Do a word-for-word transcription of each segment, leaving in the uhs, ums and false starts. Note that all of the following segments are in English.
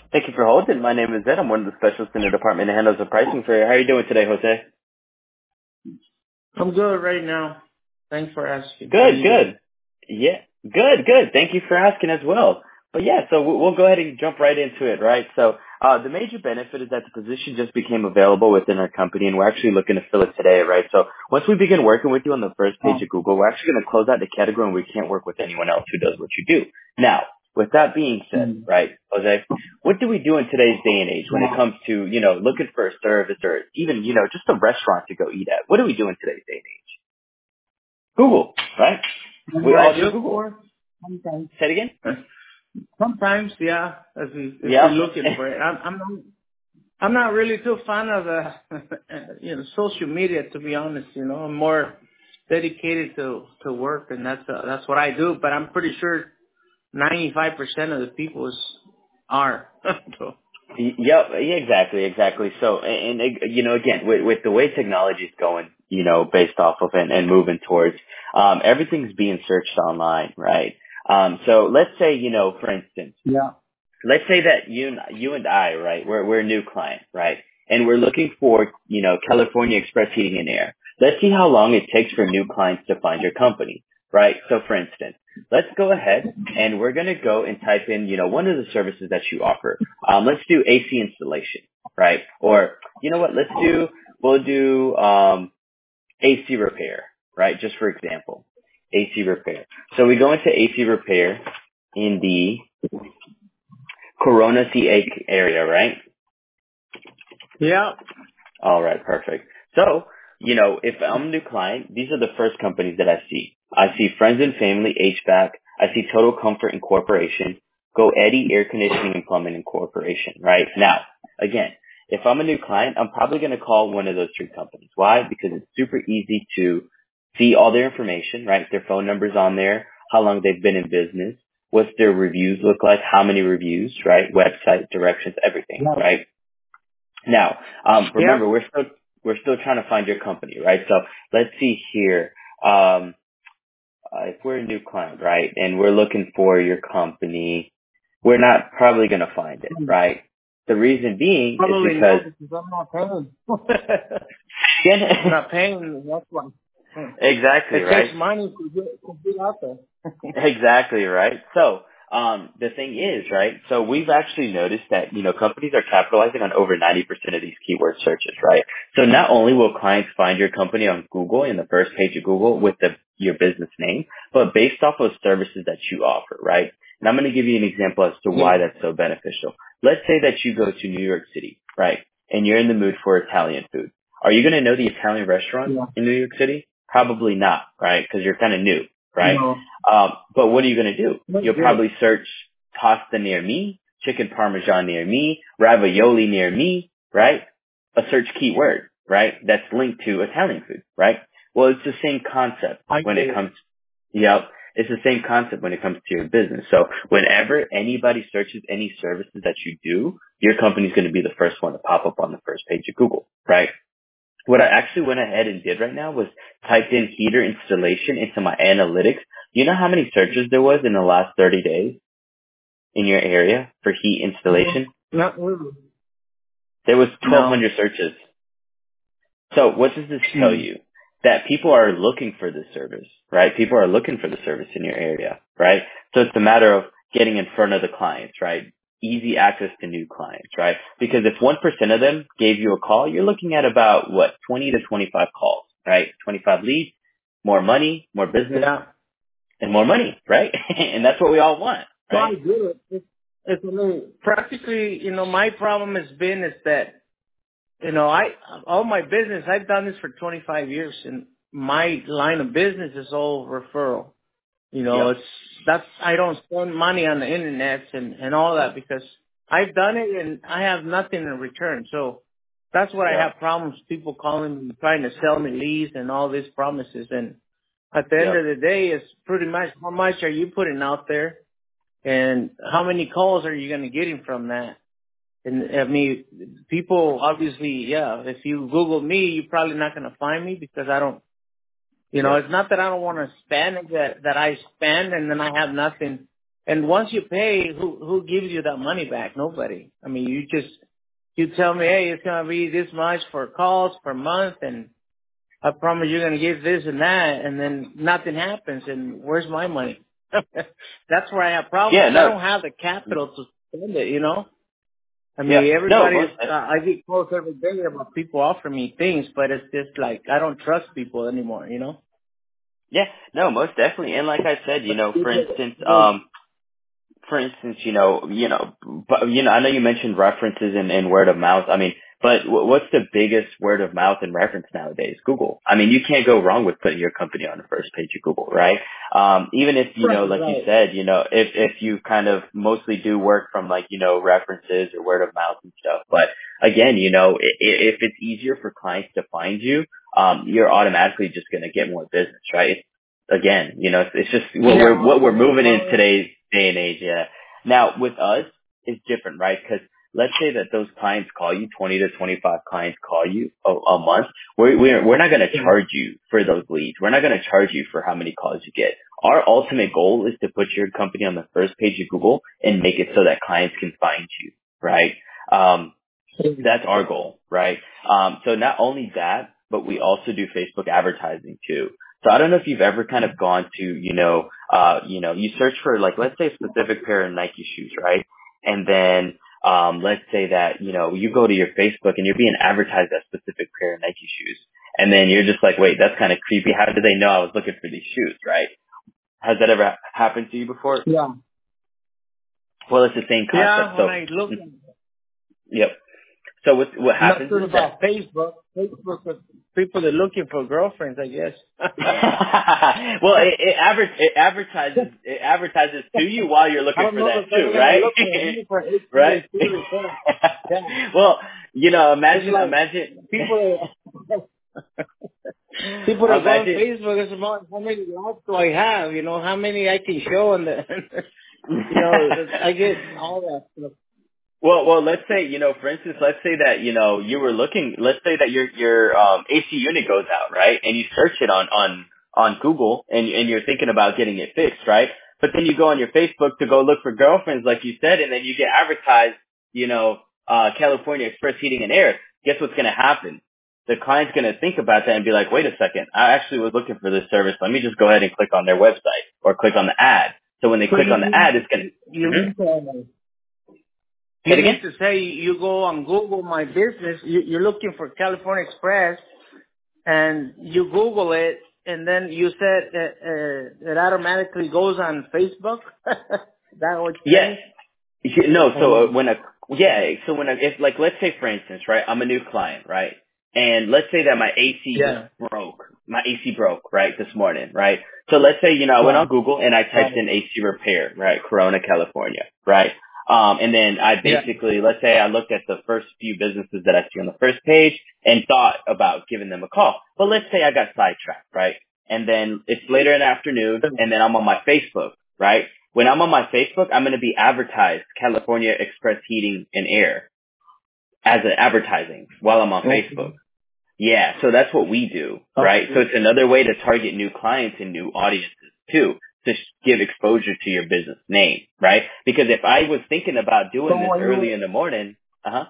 Thank you for holding. My name is Ed. I'm one of the specialists in the department that handles the pricing for you. How are you doing today, Jose? I'm good right now. Thanks for asking. How Good, you doing? good. Yeah, good, good. Thank you for asking as well. But yeah, so we'll we'll go ahead and jump right into it, right? So uh, the major benefit is that the position just became available within our company, and we're actually looking to fill it today, right? So once we begin working with you on the first page Oh. of Google, we're actually going to close out the category, and we can't work with anyone else who does what you do. Now, with that being said, Mm. right, Jose, what do we do in today's day and age when it Yeah. comes to, you know, looking for a service or even, you know, just a restaurant to go eat at? What do we do in today's day and age? Google, right? What We do all I do look Google. for? Sometimes. Say it again? Sometimes, yeah. If we if we're Yep. looking for it, I'm I'm not, I'm not really too fan of the you know social media, to be honest. You know, I'm more dedicated to to work, and that's uh, that's what I do. But I'm pretty sure ninety-five percent of the people is, are. So, Y- Yep, yeah, exactly, exactly. So, and, and you know, again, with, with the way technology is going, you know, based off of and, and moving towards, um, everything's being searched online, right? Um, so let's say, you know, for instance, yeah. let's say that you and you and I, right, we're we're a new client, right, and we're looking for, you know, California Express Heating and Air. Let's see how long it takes for new clients to find your company, right? So, for instance, let's go ahead and we're gonna go and type in, you know, one of the services that you offer. Um, let's do A C installation, right? Or you know what? Let's do we'll do um, A C repair, right? Just for example, A C repair. So we go into A C repair in the Corona C A area, right? Yeah. All right, perfect. So, you know, if I'm a new client, these are the first companies that I see. I see Friends and Family H V A C. I see Total Comfort Incorporation, Go Eddie Air Conditioning and Plumbing Incorporation, right? Now, again, if I'm a new client, I'm probably going to call one of those three companies. Why? Because it's super easy to see all their information, right? Their phone numbers on there, how long they've been in business, what's their reviews look like, how many reviews, right? Website, directions, everything, Yeah. right? Now, um, Yeah. remember, we're still we're still trying to find your company, right? So let's see here. Um, uh, if we're a new client, right, and we're looking for your company, we're not probably going to find it, right? The reason being is Probably because not because I'm not paying. I'm yeah, not paying. That's why. Hmm. exactly, It right? takes money to get to get out there. Exactly, right? So, um, the thing is, right? So we've actually noticed that, you know, companies are capitalizing on over ninety percent of these keyword searches, right? So not only will clients find your company on Google in the first page of Google with the, your business name, but based off of services that you offer, right? And I'm going to give you an example as to Yeah. why that's so beneficial. Let's say that you go to New York City, right? And you're in the mood for Italian food. Are you going to know the Italian restaurants Yeah. in New York City? Probably not, right? Because you're kind of new, right? No. Um, but what are you going to do? Not You'll good. probably search pasta near me, chicken parmesan near me, ravioli near me, right? A search keyword, right? That's linked to Italian food, right? Well, it's the same concept I when get it it. comes, yep, it's the same concept when it comes to your business. So whenever anybody searches any services that you do, your company's going to be the first one to pop up on the first page of Google, right? What I actually went ahead and did right now was typed in heater installation into my analytics. You know how many searches there was in the last thirty days in your area for heat No. installation? Not really. There was No. twelve hundred searches. So what does this tell Mm. you? That people are looking for this service, right? People are looking for the service in your area, right? So it's a matter of getting in front of the clients, right? Easy access to new clients, right? Because if one percent of them gave you a call, you're looking at about, what, twenty to twenty-five calls, right? twenty-five leads, more money, more business, Yeah. and more money, right? And that's what we all want, So right? I get it. It's, it's a little, practically, you know, my problem has been is that, you know, I, all my business, I've done this for twenty-five years, and my line of business is all referral. You know, Yep. it's, that's, I don't spend money on the internet and, and all that because I've done it and I have nothing in return. So that's what I Yep. have problems, people calling me, trying to sell me leads and all these promises. And at the end Yep. of the day, it's pretty much how much are you putting out there and how many calls are you going to get in from that? And I mean, people obviously, yeah, if you Google me, you're probably not going to find me because I don't, you know, Yep. it's not that I don't want to spend, that, that I spend and then I have nothing. And once you pay, who who gives you that money back? Nobody. I mean, you just you tell me, hey, it's gonna be this much for calls per month, and I promise you're gonna get this and that, and then nothing happens. And where's my money? That's where I have problems. Yeah, no. I don't have the capital to spend it. You know. I mean, Yeah, no. everybody's. Most, Uh, I get calls every day about people offering me things, but it's just like I don't trust people anymore. You know. yeah, no, most definitely. And like I said, you know, for instance, Well, um, for instance, you know, you know, but you know, I know you mentioned references and, and word of mouth. I mean, but w- what's the biggest word of mouth and reference nowadays? Google. I mean, you can't go wrong with putting your company on the first page of Google, right? Um, even if, you know, right, like you right. said, you know, if, if you kind of mostly do work from like, you know, references or word of mouth and stuff. But again, you know, i- i- if it's easier for clients to find you, um, you're automatically just going to get more business, right? It's, again, you know, it's, it's just what Yeah. we're, what we're moving in Well, today's day and age. Yeah. Now with us, it's different, right? Because let's say that those clients call you, twenty to twenty-five clients call you a, a month. We're, we're, we're not going to charge you for those leads. We're not going to charge you for how many calls you get. Our ultimate goal is to put your company on the first page of Google and make it so that clients can find you, right? Um, that's our goal, right? Um, so not only that, but we also do Facebook advertising too. So I don't know if you've ever kind of gone to, you know, uh, you know, you search for like, let's say a specific pair of Nike shoes, right? And then, um, let's say that, you know, you go to your Facebook and you're being advertised that specific pair of Nike shoes. And then you're just like, wait, that's kind of creepy. How did they know I was looking for these shoes, right? Has that ever happened to you before? yeah. Well, it's the same concept. Yeah, when So, I look, mm, yep. So what, what I'm not happens sure is that about Facebook. Facebook, is people are looking for girlfriends, I guess. well, it, it, adver- it advertises it advertises to you while you're I looking don't for know that if they're too, gonna right? look for me for H T right? A too. Yeah, well, you know, it's imagine, like imagine, people. People that go on imagine. Facebook, it's about how many likes do I have? You know, how many I can show on the. You know, I get all that stuff. Well, well, let's say, you know, for instance, let's say that, you know, you were looking, let's say that your, your, um, A C unit goes out, right? And you search it on, on, on Google and, and you're thinking about getting it fixed, right? But then you go on your Facebook to go look for girlfriends, like you said, and then you get advertised, you know, uh, California Express Heating and Air. Guess what's going to happen? The client's going to think about that and be like, wait a second, I actually was looking for this service. Let me just go ahead and click on their website or click on the ad. So when they So click you on the ad, mean it's going to, you mm-hmm. mean to, Say you it again? mean to say you go on Google My Business, you, you're looking for California Express, and you Google it, and then you said uh, uh, it automatically goes on Facebook. Is that what you're Yes. saying? Yeah, No, so uh, Um, when a yeah, so when a, if like let's say for instance, right, I'm a new client, right, and let's say that my A C yeah. broke, my A C broke, right, this morning, right. So let's say you know I went Right. on Google and I typed Right. in A C repair, right, Corona, California, right, um, and then I Yeah. basically let's say I looked at the first few businesses that I see on the first page and thought about giving them a call, but let's say I got sidetracked, right, and then it's later in the afternoon, and then I'm on my Facebook, right. When I'm on my Facebook, I'm going to be advertised California Express Heating and Air as an advertising while I'm on Facebook. Okay. Yeah, so that's what we do, right? So Okay. it's another way to target new clients and new audiences too, to sh- give exposure to your business name, right? Because if I was thinking about So doing this when early you in the morning, uh-huh,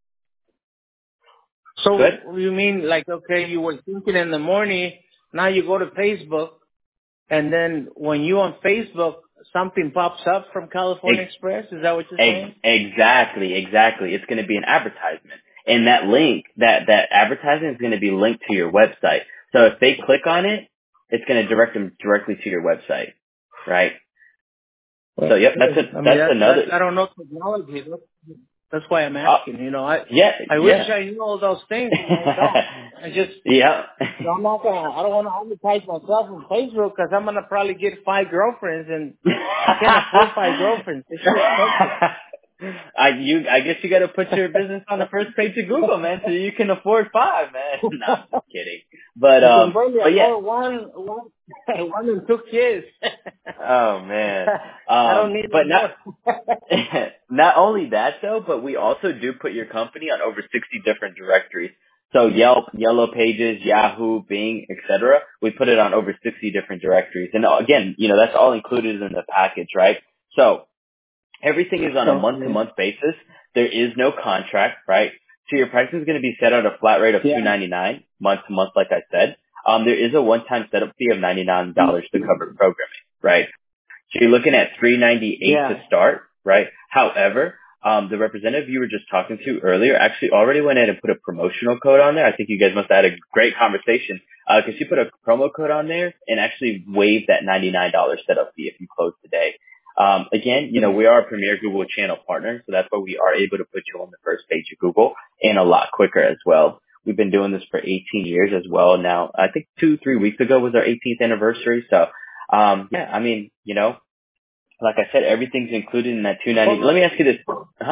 good? so you mean like okay, you were thinking in the morning, now you go to Facebook, and then when you on Facebook, something pops up from California Ex- Express. Is that what you're ex- saying? exactly, exactly. It's going to be an advertisement. And that link, that, that advertisement is going to be linked to your website. So if they click on it, it's going to direct them directly to your website, right? So yep, that's a, Okay. I mean, that's that's that's another, I don't know technology. That's, that's why I'm uh, asking. You know, I yeah, I wish yeah. I knew all those things, and I don't. I just yeah. you know, I'm not gonna. I don't want to advertise myself on Facebook because I'm gonna probably get five girlfriends, and I can't afford five girlfriends. It's too expensive. I you I guess you got to put your business on the first page of Google, man, so you can afford five, man. No, I'm just kidding. But I can um, barely but yeah. afford one, one, one and two kids. Oh man. I Um, don't need no but not more. not only that though, but we also do put your company on over sixty different directories. So Yelp, Yellow Pages, Yahoo, Bing, et cetera. We put it on over sixty different directories. And again, you know, that's all included in the package, right? So everything is on a month-to-month basis. There is no contract, right? So your pricing is going to be set at a flat rate of Yeah. two ninety-nine month-to-month, like I said. Um, there is a one-time setup fee of ninety-nine dollars to cover programming, right? So you're looking at three ninety-eight Yeah. to start, right? However, um, the representative you were just talking to earlier actually already went in and put a promotional code on there. I think you guys must have had a great conversation because she put a promo code on there and actually waived that ninety-nine dollars setup fee if you close today. Um, again, you know, we are a premier Google channel partner, so that's why we are able to put you on the first page of Google and a lot quicker as well. We've been doing this for eighteen years as well now. I think two, three weeks ago was our eighteenth anniversary. So, um, yeah, I mean, you know, like I said, everything's included in that two ninety. Let me ask you this. Uh-huh.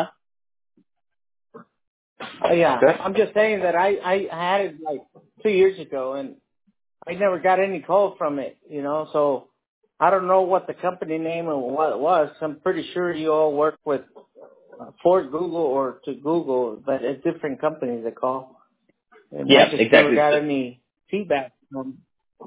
Uh, yeah. Go ahead. I'm just saying that I, I had it like two years ago and I never got any call from it, you know, so I don't know what the company name or what it was. I'm pretty sure you all work with uh, for Google or to Google, but it's different companies that call. And I Yeah, just never exactly. got any feedback from.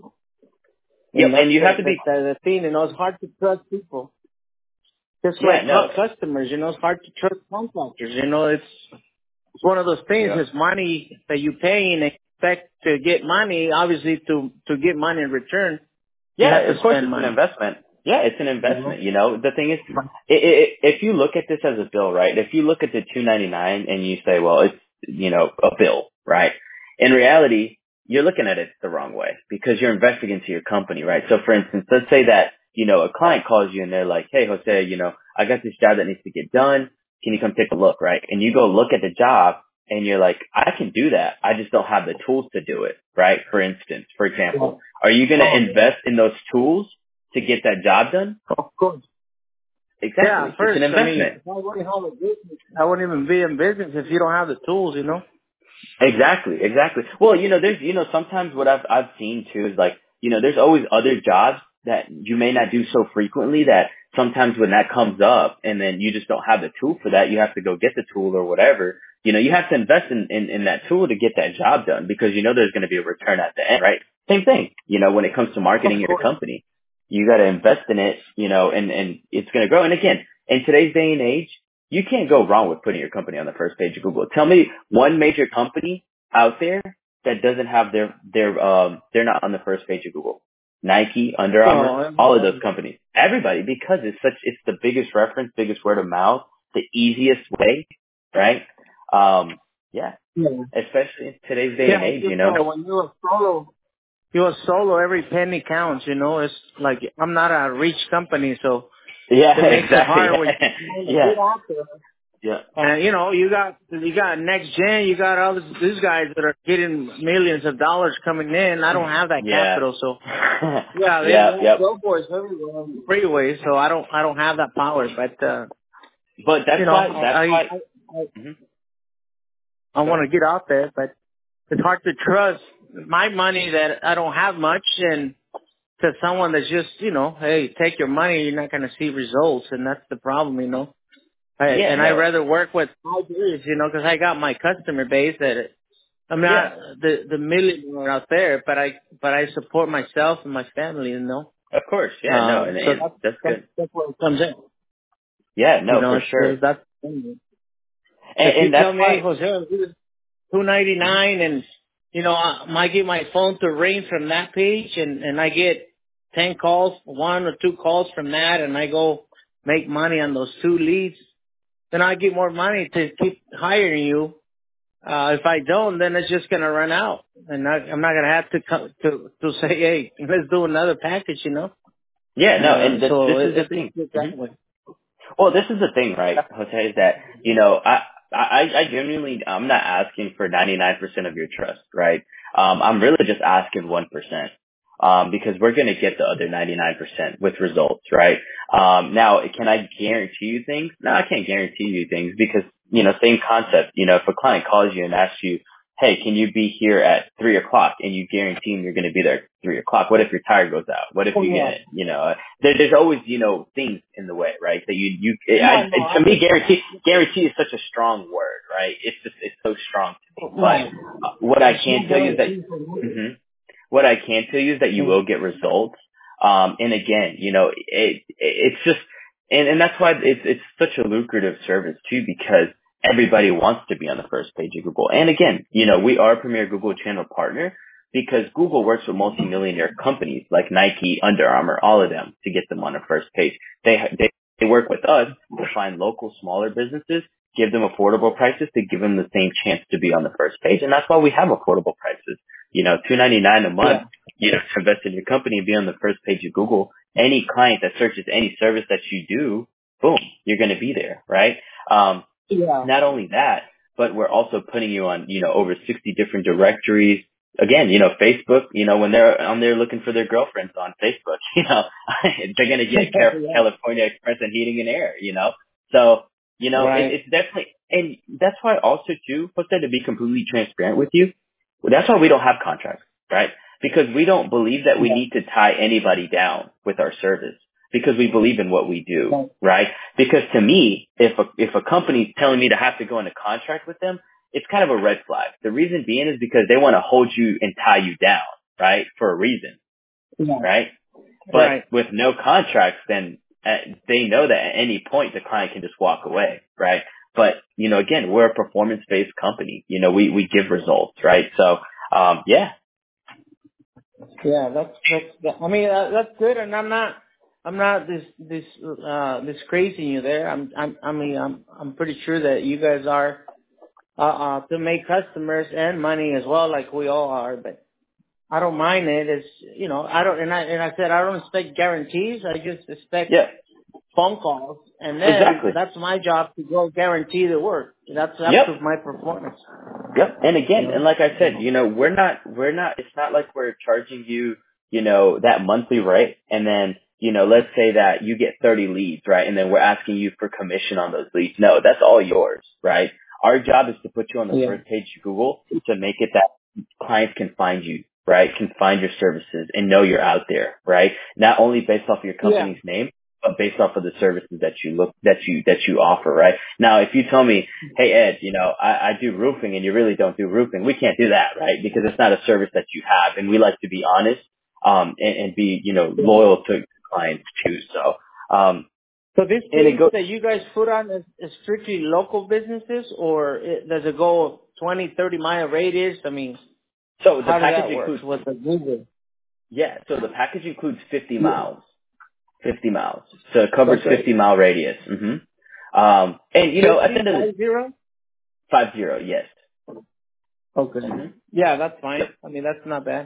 Yep, And that's and you the, have to the, be. the thing, you know, it's hard to trust people. Just Yeah, like no. cu- customers, you know, it's hard to trust contractors. You know, it's, it's one of those things. Yeah. It's money that you pay and expect to get money. Obviously, to to get money in return, you Yeah, have to of course spend it's an money. investment. Yeah, it's an You know? investment. You know, the thing is, i i if you look at this as a bill, right? If you look at the two ninety-nine and you say, well, it's, you know, a bill, right? In reality, you're looking at it the wrong way because you're investing into your company, right? So for instance, let's say that, you know, a client calls you and they're like, hey, Jose, you know, I got this job that needs to get done. Can you come take a look, right? And you go look at the job and you're like, I can do that. I just don't have the tools to do it, right? For instance, for example, are you going to Oh, invest in those tools to get that job done? of course. Yeah, Exactly. It's first, an I mean, investment. if I wouldn't have a business, I wouldn't even be in business if you don't have the tools, you know? Exactly, exactly. Well, you know, there's, you know, sometimes what I've, I've seen too is like, you know, there's always other jobs that you may not do so frequently that sometimes when that comes up and then you just don't have the tool for that, you have to go get the tool or whatever. You know, you have to invest in, in, in that tool to get that job done because you know there's going to be a return at the end, right? Same thing, you know, when it comes to Of marketing your course. company, you got to invest in it, you know, and, and it's going to grow. And again, in today's day and age, you can't go wrong with putting your company on the first page of Google. Tell me one major company out there that doesn't have their, their, um, they're not on the first page of Google. Nike, Under Armour, Well, all of those companies. Everybody, because it's such, it's the biggest reference, biggest word of mouth, the easiest way, right? Um, yeah, yeah. especially in today's day and Yeah, age, it's you just know? that when you're a solo, you're a solo, every penny counts, you know? It's like, I'm not a rich company, so Yeah, it makes it exactly. hard when you're trying to Yeah, get out there. yeah, And you know, you got you got next gen, you got all this, these guys that are getting millions of dollars coming in. I don't have that yeah. capital, so yeah, they yeah, have yep. billboards everywhere on the freeway. So I don't I don't have that power, but uh, But you that's know, why, I that's I why, I, I mhm. I Go want ahead. to get out there, but it's hard to trust my money that I don't have much and to someone that's just you know, hey, take your money, you're not going to see results, and that's the problem, you know. I, Yeah, and I no, rather work with others, you know, because I got my customer base that I'm yeah, not the the millionaire out there, but I but I support myself and my family, you know. of course, yeah, no, Um, and, so and that's that's that's, good. that's where it comes in. Yeah, You no, know, for it's, sure. it's that's so And, if you and tell that's me, hey, why, Jose, two ninety nine, and you know, I might get my phone to ring from that page, and and I get ten calls, one or two calls from that, and I go make money on those two leads, then I get more money to keep hiring you. Uh, if I don't, then it's just going to run out, and I, I'm not going to have to co- to to say, hey, let's do another package, you know. yeah, no, Uh, and this, so this it, is the it's thing. it's hmm that way. Well, this is the thing, right, Jose, is that, you know, I, I, I genuinely, I'm not asking for ninety-nine percent of your trust, right? Um, I'm really just asking one percent. Um, because we're going to get the other ninety-nine percent with results, right? Um, now, can I guarantee you things? No, I can't guarantee you things because, you know, same concept, you know, if a client calls you and asks you, hey, can you be here at three o'clock and you guarantee him you're going to be there at three o'clock? What if your tire goes out? What if Oh, you yeah. get, you know, there, there's always, you know, things in the way, right? That you, you, I, No, no, to I me, get guarantee, that. guarantee is such a strong word, right? It's just, it's so strong to me. But Right. uh, what I There's can no tell you is that, guarantee for me. mhm. what I can tell you is that you will get results. Um, and again, you know, it, it, it's just, and, and that's why it's, it's such a lucrative service too, because everybody wants to be on the first page of Google. And again, you know, we are a premier Google channel partner because Google works with multi-millionaire companies like Nike, Under Armour, all of them to get them on the first page. They, they, they work with us to find local, smaller businesses, give them affordable prices to give them the same chance to be on the first page. And that's why we have affordable prices. You know, two ninety-nine a month, yeah. you know, to invest in your company and be on the first page of Google. Any client that searches any service that you do, boom, you're going to be there, right? Um, yeah. Not only that, but we're also putting you on, you know, over sixty different directories. Again, you know, Facebook, you know, when they're on there looking for their girlfriends on Facebook, you know, they're going to get yeah. California Express and Heating and Air, you know? So, you know, right. it, it's definitely, and that's why also too, Jose, to be completely transparent with you, that's why we don't have contracts, right? Because we don't believe that we yeah. need to tie anybody down with our service because we believe in what we do, right? Because to me, if a, if a company's telling me to have to go into contract with them, it's kind of a red flag. The reason being is because they want to hold you and tie you down, right? For a reason, yeah. right? But right. with no contracts, then uh, they know that at any point the client can just walk away, right? But, you know, again, we're a performance-based company. You know, we, we give results, right? So, um, yeah. Yeah, that's, that's, I mean, uh, that's good. And I'm not, I'm not this, this, uh, disgracing you there. I'm, I'm, I mean, I'm, I'm pretty sure that you guys are, uh, uh, to make customers and money as well, like we all are, but I don't mind it. It's, you know, I don't, and I, and I said, I don't expect guarantees. I just expect yeah. phone calls. And then exactly. that's my job to go guarantee the work. That's up yep. to my performance. Yep. And again, You know? and like I said, you know, we're not, we're not, it's not like we're charging you, you know, that monthly rate. And then, you know, let's say that you get thirty leads, right? And then we're asking you for commission on those leads. No, that's all yours, right? Our job is to put you on the Yeah. first page of Google to make it that clients can find you, right? Can find your services and know you're out there, right? Not only based off of your company's yeah. name, but based off of the services that you look, that you, that you offer, right? Now, if you tell me, hey, Ed, you know, I, I do roofing and you really don't do roofing, we can't do that, right? Because it's not a service that you have. And we like to be honest, um, and, and be, you know, loyal to clients too. So, um, So this and it page goes, that you guys put on is, is strictly local businesses, or it, does it go twenty, thirty mile radius? I mean, so the how does package that work includes, with the Google? yeah, so the package includes fifty Yeah. miles, fifty miles. So it covers Okay. fifty mile radius. hmm Um, and you know, at the end of the, five zero? five zero, yes. Okay. hmm Yeah, that's fine. Yep. I mean, that's not bad.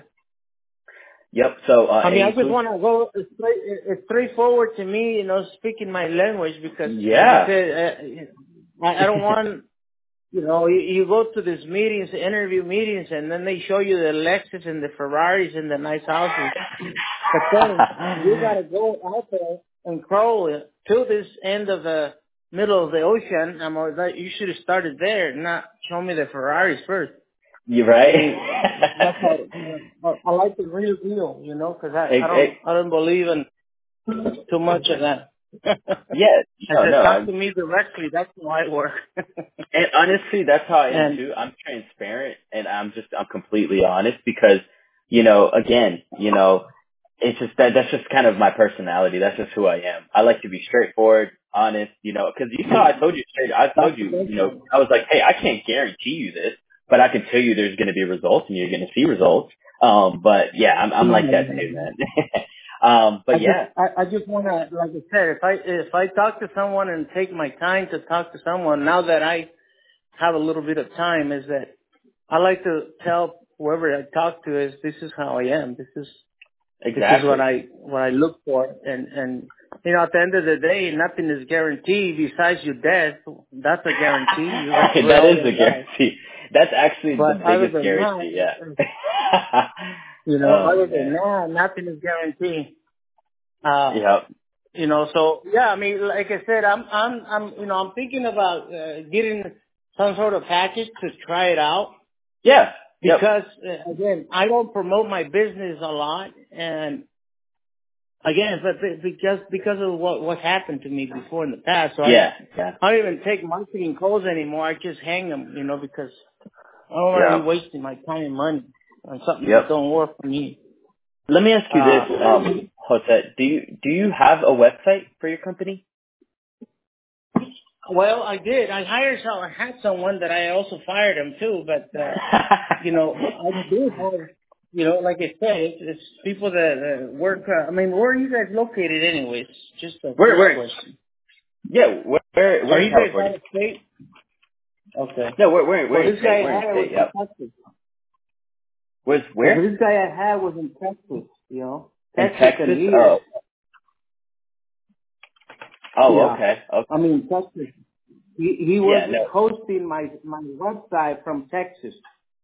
Yep. So, uh, I mean, it I just includes, want to go straight, it's straightforward to me, you know, speaking my language, because like I yeah. said, uh, I, I don't want, you know, you, you go to these meetings, interview meetings, and then they show you the Lexus and the Ferraris and the nice houses. But then you got to go out there and crawl to this end of the middle of the ocean. I'm like, you should have started there, not show me the Ferraris first. You're right. I mean, that's how, you know, I like the real deal, you know, because I, I it, don't, it, I don't believe in too much of that. yeah. I No, said, no. talk I'm, to me directly. That's how I work. and honestly, that's how I am and too. I'm transparent and I'm just, I'm completely honest because, you know, again, you know, it's just that, that's just kind of my personality. That's just who I am. I like to be straightforward, honest, you know, cause you saw, I told you straight, I told that's the you, best you know, one. I was like, hey, I can't guarantee you this, but I can tell you there's going to be results and you're going to see results. Um, but yeah, I'm, I'm like that too, man. um, I but just, yeah, I, I just want to, like I said, if I, if I talk to someone and take my time to talk to someone, now that I have a little bit of time, is that I like to tell whoever I talk to is this is how I am. This is this is what exactly. I what I look for, and and you know at the end of the day, nothing is guaranteed besides your death. That's a guarantee. You have, we're That all is a gonna die. guarantee. That's actually the But other biggest than that, guarantee, yeah. you know, Oh other than man. that, nothing is guaranteed. Uh, Yep. you know, so yeah, I mean, like I said, I'm I'm I'm you know I'm thinking about uh, getting some sort of package to try it out. Yeah. Yep. Because uh, again, I don't promote my business a lot, and again, but be- because because of what what happened to me before in the past, so I Yeah. Yeah. I don't even take marketing calls anymore. I just hang them, you know, because I don't want to be Yep. wasting my time and money on something that Yep. don't work for me. Let me ask you this, Uh, um, Jose. Do you do you have a website for your company? Well, I did. I hired some. I had someone that I also fired him too. But uh, you know, I do have. You know, like I said, it's, it's people that uh, work. Uh, I mean, where are you guys located, anyways? Just a We're first we're question. yeah we're we're Are we're in you guys California. out of state? Okay. No, we're we're we're Well, in this guy state. I We're in had was state. in Yep. Texas. Was Well, where? this guy I had was in Texas. You know, In Texas Texas? and Lear. Oh. Oh, Yeah. okay. I Okay. mean, Texas. He he was Yeah, no. hosting my my website from Texas.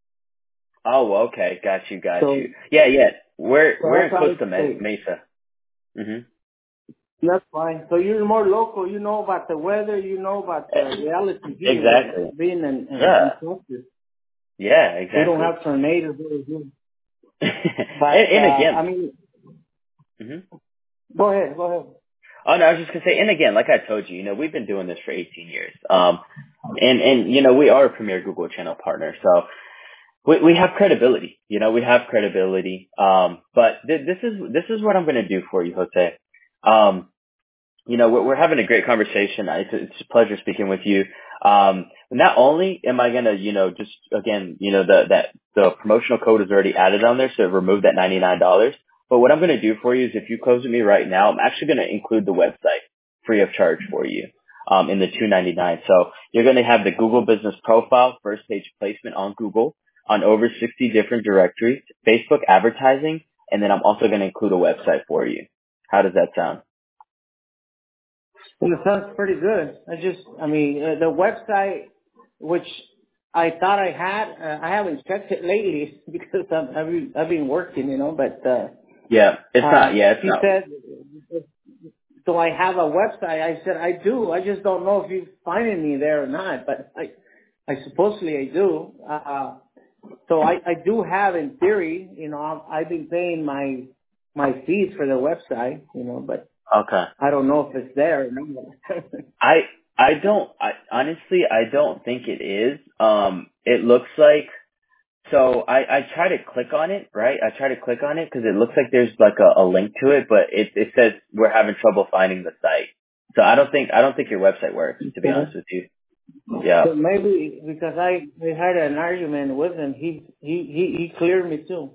Oh, okay. Got you, got So, you. Yeah, yeah. We're so we're that's in out of Costa Me- state. Mesa. Mhm. That's fine. So you're more local. You know about the weather. You know about the reality here. Exactly. Being in, in, Yeah. in Texas, Yeah, we don't exactly. have tornadoes over here. and, But and uh, again, I mean, mhm. go ahead, go ahead. Oh no, I was just gonna say, and again, like I told you, you know, we've been doing this for eighteen years. Um, and and you know, we are a premier Google channel partner, so we we have credibility. You know, we have credibility. Um, but th- this is this is what I'm gonna do for you, Jose. Um, you know, we're, we're having a great conversation. I- It's, it's a pleasure speaking with you. Um, not only am I gonna, you know, just again, you know, the that the promotional code is already added on there, so remove that ninety-nine dollars. But what I'm gonna do for you is, if you close with me right now, I'm actually gonna include the website free of charge for you, um, in the two ninety-nine. So you're gonna have the Google Business Profile, first page placement on Google, on over sixty different directories, Facebook advertising, and then I'm also gonna include a website for you. How does that sound? Well, it sounds pretty good. I just, I mean, uh, the website, which I thought I had, uh, I haven't checked it lately because I've, I've, been, I've been working, you know. But uh, Yeah, it's not. uh, Yeah, it's she not. said, do I have a website? I said, I do. I just don't know if you're finding me there or not. But I, I supposedly I do. Uh, so I, I do have, in theory, you know, I've, I've been paying my my fees for the website, you know, but Okay. I don't know if it's there or not. I I don't. I honestly I don't think it is. Um, it looks like. So I I try to click on it, right? I try to click on it because it looks like there's like a, a link to it, but it it says we're having trouble finding the site. So I don't think I don't think your website works, to be honest with you. Yeah. So maybe because I, I had an argument with him, he he he, he cleared me too.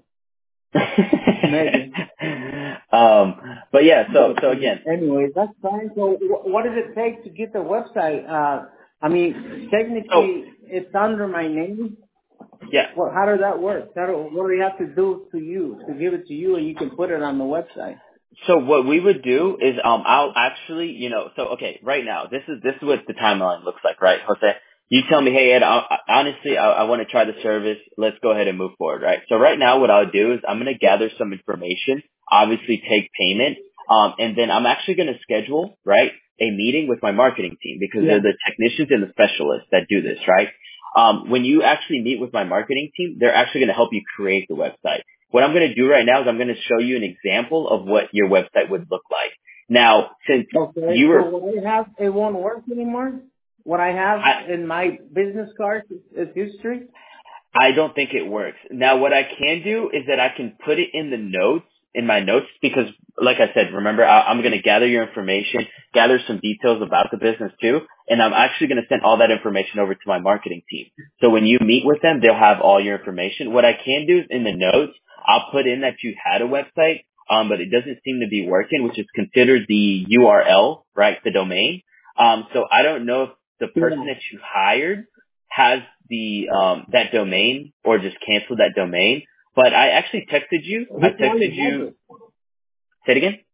Maybe. um, but yeah. So But so again. anyway, that's fine. So wh- what does it take to get the website? Uh, I mean, So technically, it's under my name. yeah. Well, how does that work? How do, what do we have to do to you to give it to you, and you can put it on the website? So what we would do is, um, I'll actually, you know, so okay, right now, this is this is what the timeline looks like, right, Jose? You tell me, hey Ed, I, I, honestly, I, I want to try the service. Let's go ahead and move forward, right? So right now, what I'll do is I'm going to gather some information, obviously take payment, um, and then I'm actually going to schedule, right, a meeting with my marketing team because Yeah. they're the technicians and the specialists that do this, right? Um, when you actually meet with my marketing team, they're actually going to help you create the website. What I'm going to do right now is I'm going to show you an example of what your website would look like. Now, since Okay. you So were, what I have, it won't work anymore. What I I, have in my business card is, is history. I don't think it works. Now, what I can do is that I can put it in the notes, in my notes, because like I said, remember, I, I'm going to gather your information, gather some details about the business too, and I'm actually going to send all that information over to my marketing team. So when you meet with them, they'll have all your information. What I can do is in the notes, I'll put in that you had a website, um, but it doesn't seem to be working, which is considered the U R L, right, the domain. Um, so I don't know if the person Yeah. that you hired has the um that domain or just cancel that domain. But I actually texted you. I He probably texted has you. it. Say it again.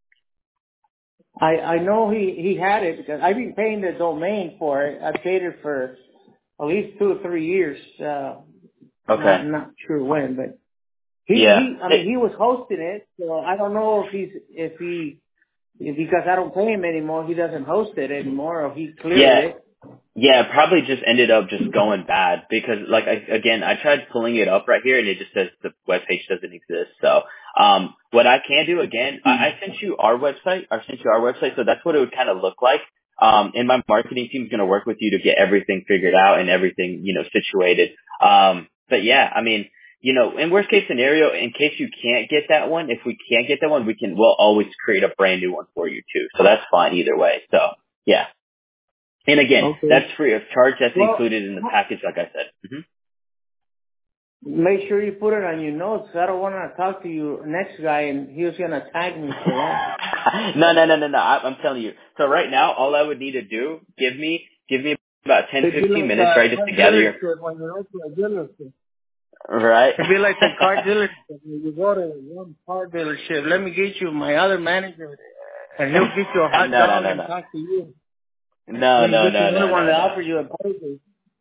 I I know he he had it because I've been paying the domain for it. I paid it for at least two or three years. Uh, Okay. not not sure when, but he Yeah. he I It, mean he was hosting it, so I don't know if he's if he if, because I don't pay him anymore. He doesn't host it anymore, or he cleared yeah. it. Yeah, it probably just ended up just going bad because, like, I, again, I tried pulling it up right here and it just says the web page doesn't exist. So, um, what I can do again, I, I sent you our website. I sent you our website, so that's what it would kind of look like. Um, and my marketing team is going to work with you to get everything figured out and everything, you know, situated. Um, but yeah, I mean, you know, in worst case scenario, in case you can't get that one, if we can't get that one, we can, we'll always create a brand new one for you too. So that's fine either way. So, yeah. And again, Okay. that's free of charge. That's Well, included in the package, like I said. hmm make sure you put it on your notes. I don't want to talk to you next guy and he was gonna tag me for that. no, no, no, no, no. I, I'm telling you. So right now, all I would need to do, give me, give me about ten, It'd be fifteen like minutes, a right, just car to gather your, dealership when you go to a dealership. right? It'd be like the car dealership. When you go to one car dealership, let me get you my other manager, and he'll get you a hot no, no, dog no, and no. talk to you. No, Let me no, get you no, another no, one no, that no. offer you a burger.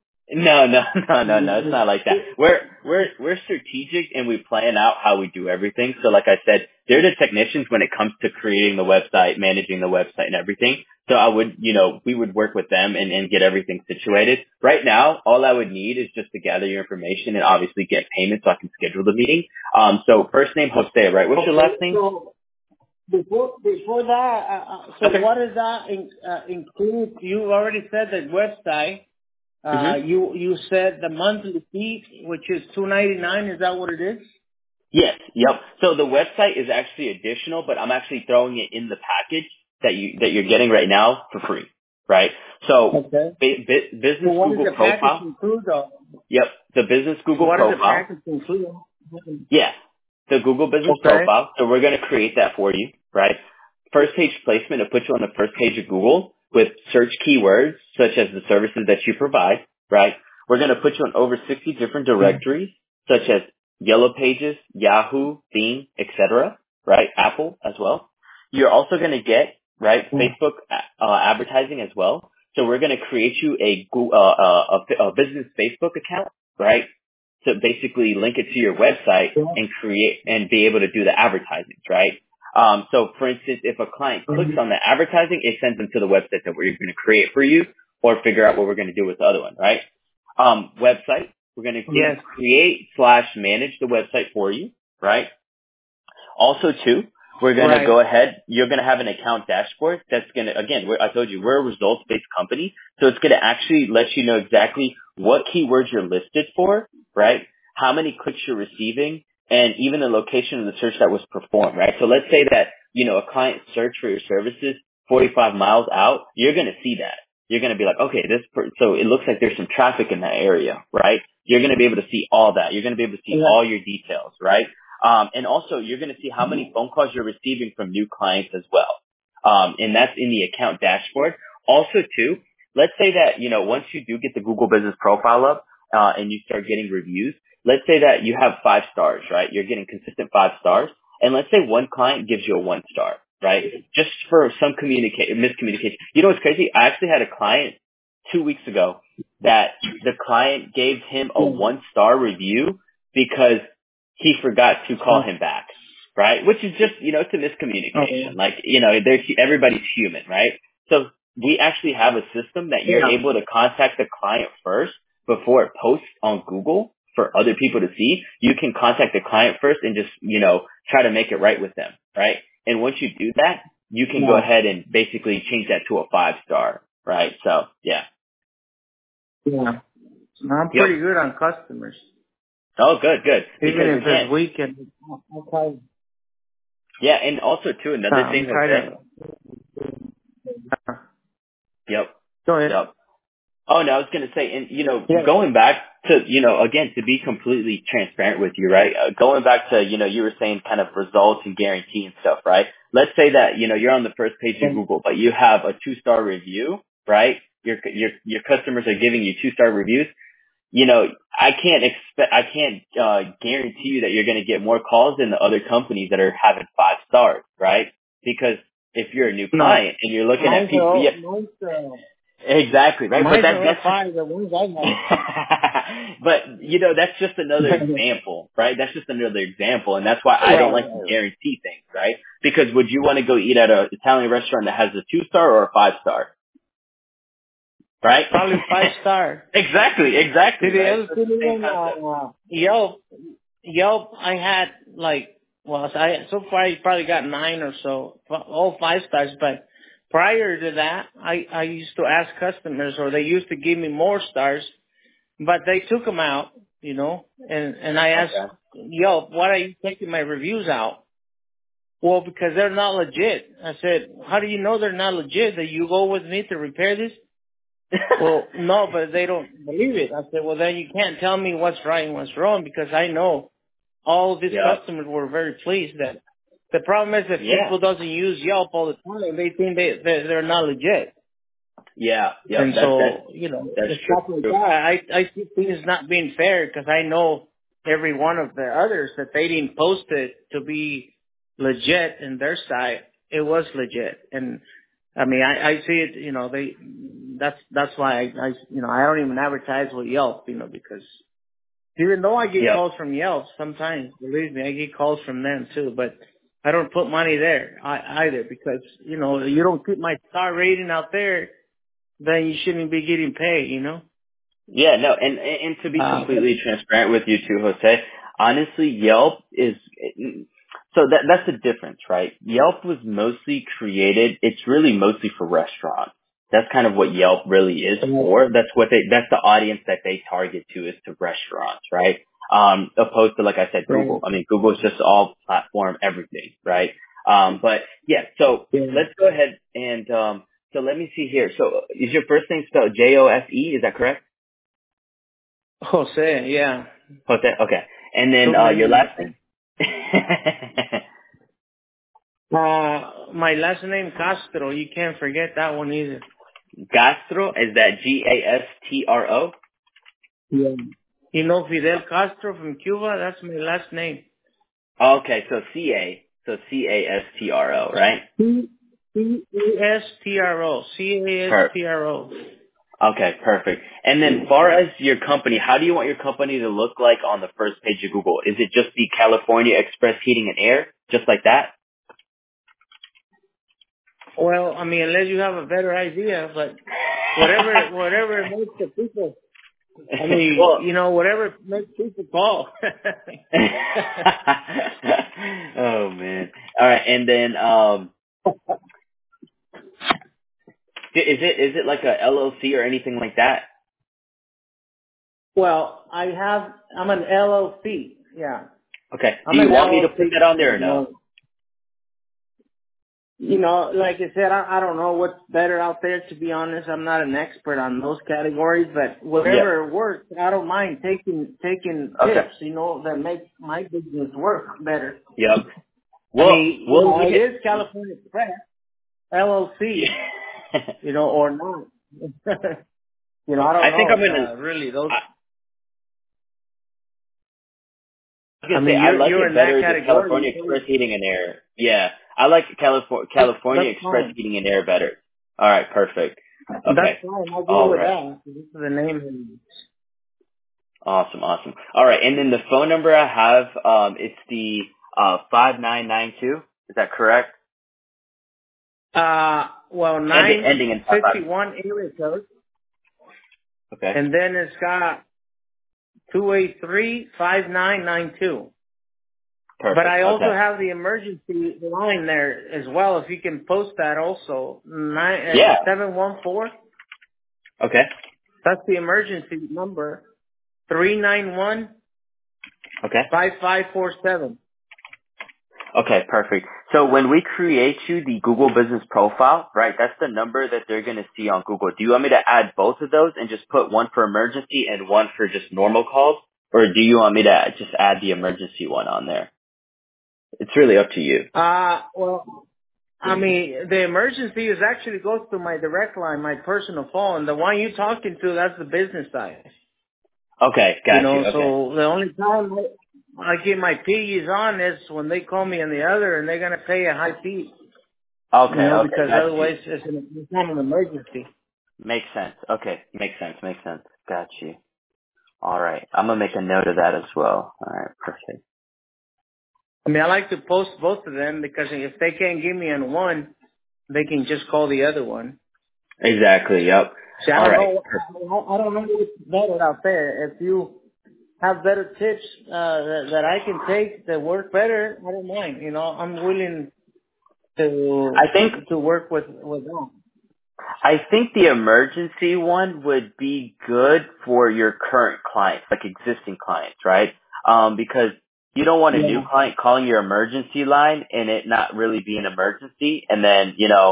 No, no, no, no, no. It's not like that. We're we're we're strategic and we plan out how we do everything. So like I said, they're the technicians when it comes to creating the website, managing the website and everything. So I would, you know, we would work with them and, and get everything situated. Right now, all I would need is just to gather your information and obviously get payment so I can schedule the meeting. Um, so first name Jose, right? What's your last name? So before before that, uh, uh, so Okay. what does that in, uh, include? You already said the website. Uh, Mm-hmm. you you said the monthly fee, which is two ninety nine. Is that what it is? Yes, yep. So the website is actually additional, but I'm actually throwing it in the package that you that you're getting right now for free, right? So Okay. b- b- So business what does Google the package profile, include, though? yep, the business Google What does the profile, package include? yeah, the Google business Okay. profile. So we're going to create that for you, right? First page placement to put you on the first page of Google with search keywords such as the services that you provide, right? We're going to put you on over sixty different directories such as Yellow Pages, Yahoo, Bing, et cetera, right? Apple as well. You're also going to get, right, Facebook uh, advertising as well. So we're going to create you a, Goo- uh, uh, a, a business Facebook account, right? To basically link it to your website and create and be able to do the advertisements, right? Um, so for instance, if a client clicks on the advertising, it sends them to the website that we're going to create for you or figure out what we're going to do with the other one, right? Um, website, we're going to Yes. create slash manage the website for you, right? Also, too, we're going to Right. go ahead. You're going to have an account dashboard that's going to, again, we're, I told you, we're a results-based company. So it's going to actually let you know exactly what keywords you're listed for, right? How many clicks you're receiving, and even the location of the search that was performed, right? So let's say that, you know, a client searched for your services forty-five miles out. You're going to see that. You're going to be like, okay, this, per- so it looks like there's some traffic in that area, right? You're going to be able to see all that. You're going to be able to see Yeah. all your details, right? Um, and also, you're going to see how many phone calls you're receiving from new clients as well. Um, and that's in the account dashboard. Also, too, let's say that, you know, once you do get the Google Business Profile up uh, and you start getting reviews, let's say that you have five stars, right? You're getting consistent five stars. And let's say one client gives you a one star, right? Just for some communica- miscommunication. You know what's crazy? I actually had a client two weeks ago that the client gave him a one star review because he forgot to call him back, right? Which is just, you know, it's a miscommunication. Oh, Like, you know, there's, everybody's human, right? So we actually have a system that you're yeah. able to contact the client first before it posts on Google for other people to see. You can contact the client first and just, you know, try to make it right with them, right? And once you do that, you can go Yeah. ahead and basically change that to a five star, right? So, yeah. Yeah. I'm Yep. pretty good on customers, Oh, good, good. even Because if again, it's weekend. I'll try. yeah, and also too, Uh, another I'm thing, trying Jose. to. Uh, Yep. go ahead. Yep. Oh, no, I was going to say, and you know, Yeah. going back to, you know, again, to be completely transparent with you, right? Uh, going back to, you know, you were saying kind of results and guarantee and stuff, right? Let's say that, you know, you're on the first page of Google, but you have a two-star review, right? Your, your, your customers are giving you two-star reviews. You know, I can't expect, I can't, uh, guarantee you that you're going to get more calls than the other companies that are having five stars, right? Because if you're a new No. client and you're looking at Mine's people, are, yeah, mine's, uh, exactly, right? But mine's that, are all that's just, five. The ones I but you know, that's just another have. example, right? That's just another example, and that's why I don't Right, like to right. guarantee things, right? Because would you want to go eat at a Italian restaurant that has a two star or a five star, right? Probably five star. exactly, exactly, See, the right? other So it's thing the same is, concept. uh, uh, Yelp, Yelp, I had like, well, I, so far I probably got nine or so, all five stars, but prior to that, I, I used to ask customers, or they used to give me more stars, but they took them out, you know, and, and I asked Okay. Yelp, why are you taking my reviews out? Well, because they're not legit. I said, how do you know they're not legit? That you go with me to repair this? Well, no, but they don't believe it. I said, well, then you can't tell me what's right and what's wrong because I know all these Yeah. customers were very pleased that the problem is that Yeah. people doesn't use Yelp all the time. They think they, they they're not legit. Yeah. Yep. And That's that. so, you know, That's it's stuff like true. that. I, I see things not being fair because I know every one of the others that they didn't post it to be legit in their site. It was legit. And I mean, I, I see it, you know, they, that's, that's why I, I, you know, I don't even advertise with Yelp, you know, because even though I get Yep. calls from Yelp sometimes, believe me, I get calls from them too, but I don't put money there I, either because, you know, you don't keep my star rating out there, then you shouldn't be getting paid, you know? Yeah, no, and and to be Uh, completely transparent with you too, Jose, honestly, Yelp is so that that's the difference, right? Yelp was mostly created; it's really mostly for restaurants. That's kind of what Yelp really is for. That's what they that's the audience that they target to is to restaurants, right? Um, opposed to like I said, right. Google. I mean, Google's just all platform everything, right? Um, but yeah, so Yeah. let's go ahead and um, so let me see here. So is your first name spelled J O S E? Is that correct? Jose, yeah. Jose, okay. And then Two uh, your names. last name? Uh, my last name Castro. You can't forget that one either. Gastro, is that G A S T R O? Yeah. You know Fidel Castro from Cuba? That's my last name. Okay, so C A, so C A S T R O, right? C C A S T R O. C A S Per- T R O. okay, perfect. And then far as your company, how do you want your company to look like on the first page of Google? Is it just the California Express Heating and Air, just like that? Well, I mean, unless you have a better idea, but whatever, whatever makes the people, I mean, well, you know, whatever makes people call. oh man. All right, and then um is it is it like a L L C or anything like that? Well, I have, I'm an L L C. Yeah. Okay. Do I'm you an want me to L L put C. that on there or You no? know, you know, like I said, I, I don't know what's better out there, to be honest. I'm not an expert on those categories, but Yep. whatever works, I don't mind taking, taking Okay. tips, you know, that make my business work better. Yep. I Well, mean, you we'll know, look it at. is California Express, L L C, Yeah. you know, or not. You know, I don't I think I'm know, gonna. uh, really, those, I, I was I gonna say mean, I you're, like you're it in that better. Just category. California You Express probably, Heating and Air. Yeah, I like California that's, California that's Express fine. Heating and Air better. All right. Perfect. That's Okay. fine. I'll go All with right. that. This is the name. Awesome. Awesome. All right. And then the phone number I have, um, it's the uh five nine nine two. Is that correct? Uh, well, Ending nine ending in five five. fifty one area code, Okay. and then it's got two eight three five nine nine two. But Perfect. I also Okay. have the emergency line there as well. If you can post that also, nine uh, Yeah. seven one four. Okay. That's the emergency number. Three nine one Okay. five five four seven. Okay, perfect. So when we create you the Google Business Profile, right, that's the number that they're going to see on Google. Do you want me to add both of those and just put one for emergency and one for just normal calls? Or do you want me to just add the emergency one on there? It's really up to you. Uh, well, I mean, the emergency is actually goes to my direct line, my personal phone. The one you're talking to, that's the business side. Okay, You got you. know, Okay. so the only time I I get my piggies on is when they call me on the other and they're going to pay a high fee, you Okay, know, okay, because got you. otherwise it's, an, it's not an emergency. Makes sense. Okay, makes sense, makes sense. Got you. All right. I'm going to make a note of that as well. All right, perfect. I mean, I like to post both of them because if they can't give me on one, they can just call the other one. Exactly, yep. See, I All don't right. know, I I don't know what's better out there. If you have better tips uh, that, that I can take that work better, I don't mind. You know, I'm willing to I think to work with with them. I think the emergency one would be good for your current clients, like existing clients, right? Um, because you don't want a new Yeah. client calling your emergency line and it not really be an emergency, and then you know,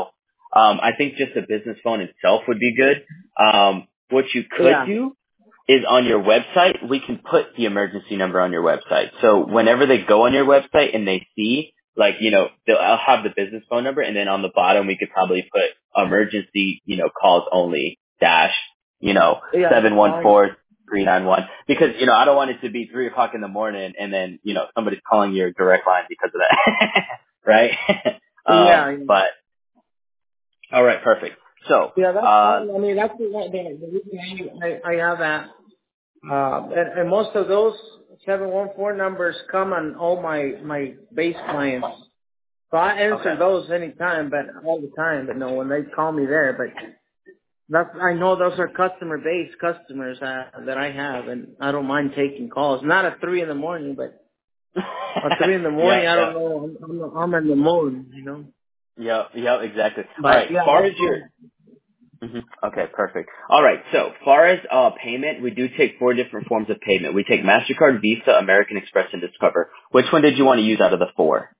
Um, I think just a business phone itself would be good. Um, what you could Yeah. do is on your website, we can put the emergency number on your website. So whenever they go on your website and they see, like, you know, they'll I'll have the business phone number, and then on the bottom we could probably put emergency, you know, calls only dash, you know, Yeah, seven that's one fine. four three nine one, because, you know, I don't want it to be three o'clock in the morning and then, you know, somebody's calling your direct line because of that. Right? um, Yeah. but all right, perfect. So, Yeah, that's uh, fine. I mean, that's the, the, the reason I, I have that. Uh, and, and most of those seven one four numbers come on all my, my base clients. So I answer okay. those anytime, but all the time, but no, when they call me there, but that's, I know those are customer based customers uh, that I have, and I don't mind taking calls. Not at three in the morning, but at three in the yeah, morning, I yeah. don't know. I'm, I'm, I'm in the mood, you know. Yeah, yeah, exactly. All But right, yeah, far that's as your fine. mhm. Okay, perfect. All right, so far as uh payment, we do take four different forms of payment. We take MasterCard, Visa, American Express, and Discover. Which one did you want to use out of the four?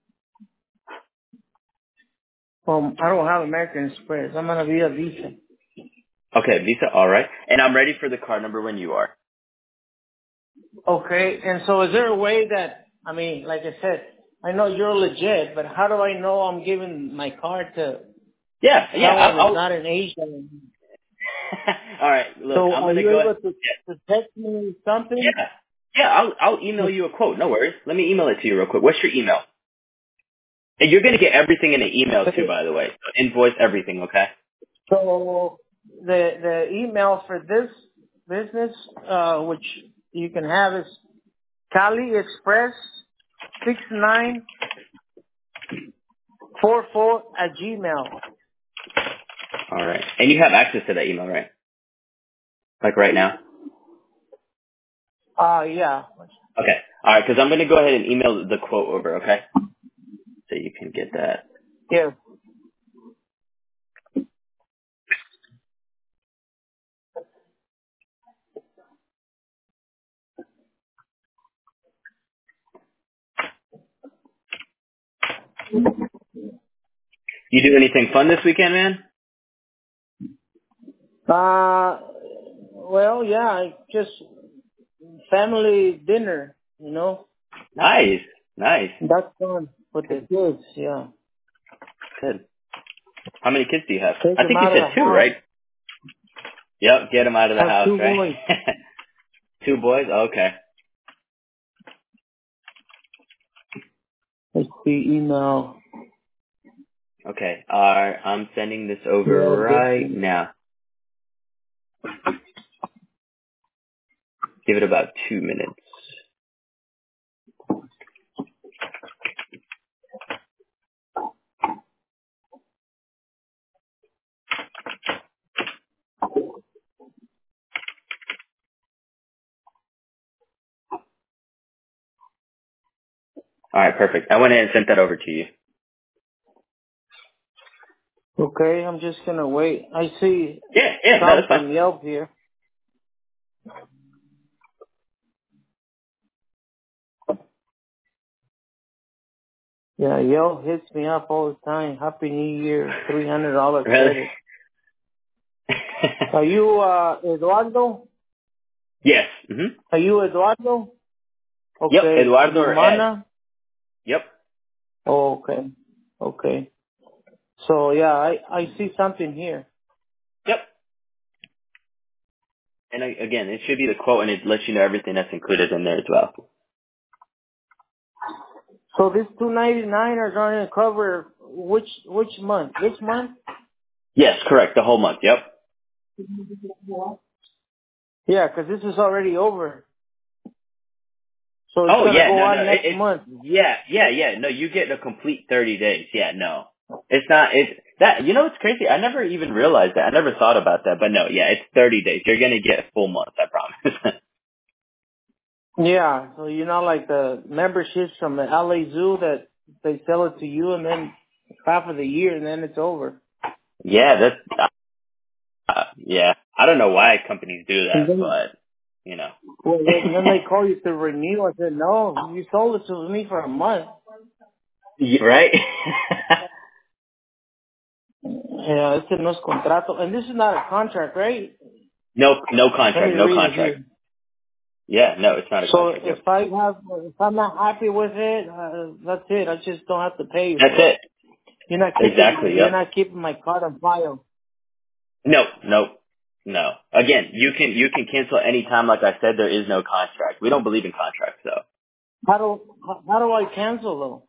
Um, I don't have American Express. I'm gonna be a Visa. Okay, Visa. All right, and I'm ready for the card number when you are. Okay, and so is there a way that, I mean, like I said, I know you're legit, but how do I know I'm giving my card to Yeah, yeah. someone I'll. that's I'll not an Asian? all right. Look, So I'm are gonna you go. able to, to text me something? Yeah, yeah. I'll I'll email you a quote. No worries. Let me email it to you real quick. What's your email? And you're gonna get everything in an email too, Okay. by the way. So invoice everything, okay? So the the email for this business, uh, which you can have is Cali Express six nine four four at Gmail. All right. And you have access to that email, right? Like right now? Uh, yeah. Okay. All right, because I'm going to go ahead and email the quote over, okay? So you can get that. Yeah. You do anything fun this weekend, man? Uh, well, yeah, I just family dinner, you know. Nice. Nice. That's fun with the kids, yeah. Good. How many kids do you have? Take I them think you out of said the two, house. right? Yep, get them out of the Have house, two right? boys. Two boys? Okay. Let's see, email. Okay. Uh, I'm sending this over Yeah, right good. now. Give it about two minutes. All right, perfect. I went ahead and sent that over to you. Okay, I'm just gonna wait. I see Yeah, yeah, no, some that's fine. from Yelp here. Yeah, Yelp hits me up all the time. Happy New Year, three hundred dollar Really? credit. Are you uh Eduardo? Yes. Mm-hmm. Are you Eduardo? Yep, Okay, Eduardo or Ed. Humana. Yep. Oh, okay, okay. So yeah, I I see something here. Yep. And I, again, it should be the quote, and it lets you know everything that's included in there as well. So this two ninety nine are going to cover which which month? This month? Yes, correct. The whole month. Yep. Yeah, 'cause this is already over. So it's Oh gonna yeah, go no, no. on It, next it's month. yeah, yeah, yeah. No, you get a complete thirty days. Yeah, no, it's not. It's that. You know, it's crazy. I never even realized that. I never thought about that. But no, yeah, it's thirty days. You're gonna get a full month. I promise. Yeah, so you know, like the memberships from the L A Zoo that they sell it to you, and then half of the year, and then it's over. yeah, that's. Uh, yeah, I don't know why companies do And that, then, but you know. well, then then they call you to renew. I said, no, you sold it to me for a month. Yeah, right. Yeah, it's in los contrato. And this is not a contract, right? No, no Let me contract, no read it contract. here. Yeah, no, it's not a So contract. if Yep. I have, if I'm not happy with it, uh, that's it. I just don't have to pay you That's for it. it. You're not keeping, Exactly. you're Yep. not keeping my card on file. No, no, no. Again, you can you can cancel anytime. Like I said, there is no contract. We don't believe in contracts, though. How do, how, how do I cancel though?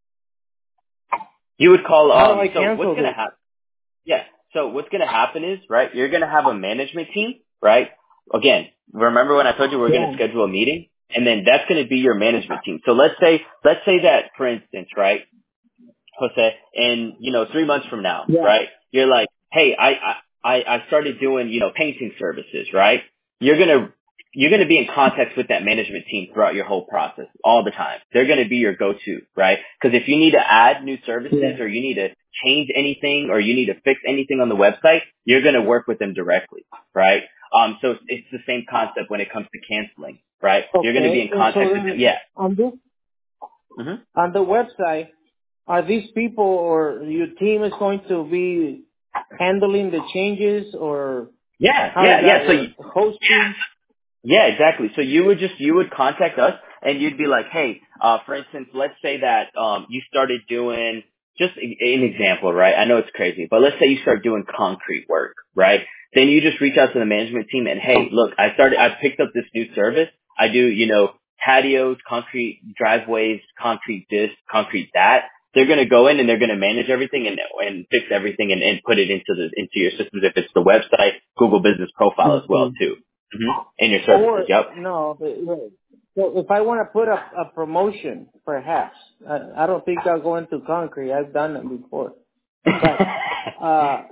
You would call. How do Um. I So what's cancel gonna this? happen? Yeah. So what's gonna happen is right. You're gonna have a management team, right? Again, remember when I told you we're gonna Yeah. schedule a meeting, and then that's gonna be your management team. So let's say let's say that for instance, right? Jose, and you know, three months from now, Yeah. right? You're like, hey, I I I started doing you know painting services, right? You're gonna you're gonna be in contact with that management team throughout your whole process, all the time. They're gonna be your go-to, right? Because if you need to add new services Yeah. or you need to change anything or you need to fix anything on the website, you're gonna work with them directly, right? Um, so it's the same concept when it comes to canceling, right? You're gonna be Okay. in And so contact with them, then yeah. on this, hmm on the website, are these people or your team is going to be handling the changes or Yeah, how yeah, does yeah. that So you, work? Hosting? yeah, exactly. So you would just you would contact us and you'd be like, hey, uh, for instance, let's say that um you started doing just a- an example, right? I know it's crazy, but let's say you start doing concrete work, right? Then you just reach out to the management team and hey, look, I started I picked up this new service. I do, you know, patios, concrete driveways, concrete this, concrete that. They're gonna go in and they're gonna manage everything and and fix everything and, and put it into the into your systems if it's the website, Google Business Profile as well Okay. too. hmm And your services, Or yep. no, but, wait. So if I want to put a, a promotion, perhaps I, I don't think I'll go into concrete. I've done it before, but uh,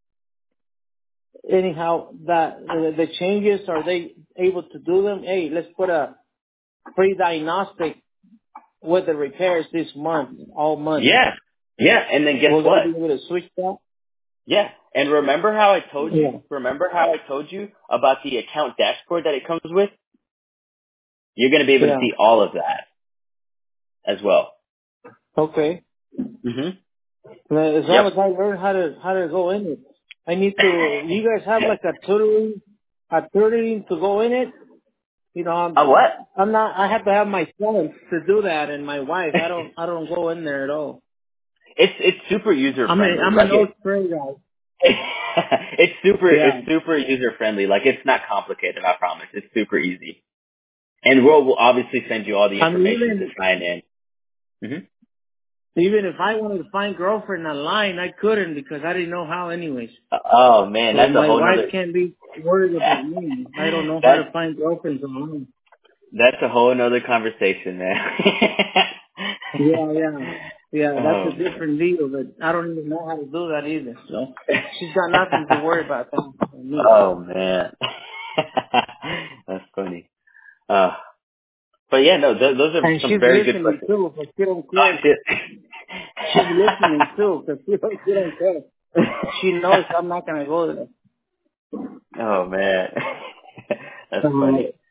anyhow, that uh, the changes are they able to do them? Hey, let's put a free diagnostic with the repairs this month, all month. yeah. Yeah. And then guess Will they what? be able to switch that? Yeah. And remember how I told Yeah. you? Remember how I told you about the account dashboard that it comes with? You're going to be able to Yeah. see all of that as well. Okay. hmm Now, as long Yep. as I learn how to how to go in it, I need to. You guys have like a tutoring, a tutoring to go in it. You know, A I'm what? I'm not. I have to have my son to do that, and my wife. I don't I don't go in there at all. it's it's super user I'm a, friendly. I'm Like an it, old spray guy. it's super it's Yeah. super user friendly. Like it's not complicated. I promise. It's super easy. And we'll, we'll obviously send you all the I mean, information to even sign in. hmm even if I wanted to find girlfriend online, I couldn't because I didn't know how, anyways. Oh man, So that's a my whole wife nother. can't be worried about me. I don't know how that's to find girlfriends online. that's a whole nother conversation, man. Yeah, yeah. Yeah, that's a oh man. different deal, but I don't even know how to do that either. So she's got nothing to worry about that for me. oh man, that's funny. Uh, but yeah, no, th- those are And some she's very good listening questions. too, but she don't Oh care. shit. She's listening too, because she don't, she don't care. She knows I'm not gonna go there. oh man, that's Uh, funny.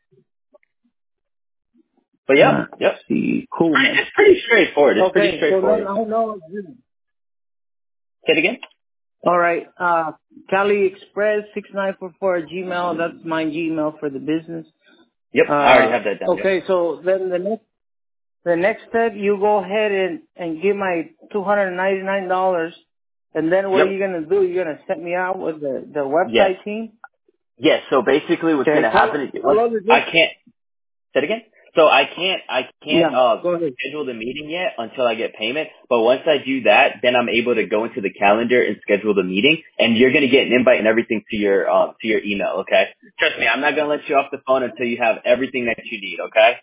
But yep, uh, yep. see, cool, Pretty, man. it's pretty straightforward. It's pretty Okay, so then straightforward. I know. Say it again. All right, uh, Cali Express six nine four four at Gmail. That's my Gmail for the business. Yep, I already Uh, have that down. Yep. okay, so then the next the next step, you go ahead and and give my two hundred ninety nine dollars, and then what Yep. are you gonna do? You're gonna set me out with the the Yes. website team. Yes. So basically, what's going Okay, to how happen long? is How once long is I this? can't. Say it again. So I can't I can't Yeah, uh go ahead. schedule the meeting yet until I get payment. But once I do that, then I'm able to go into the calendar and schedule the meeting. And you're gonna get an invite and everything to your um to your email. Okay. Trust me, I'm not gonna let you off the phone until you have everything that you need. Okay.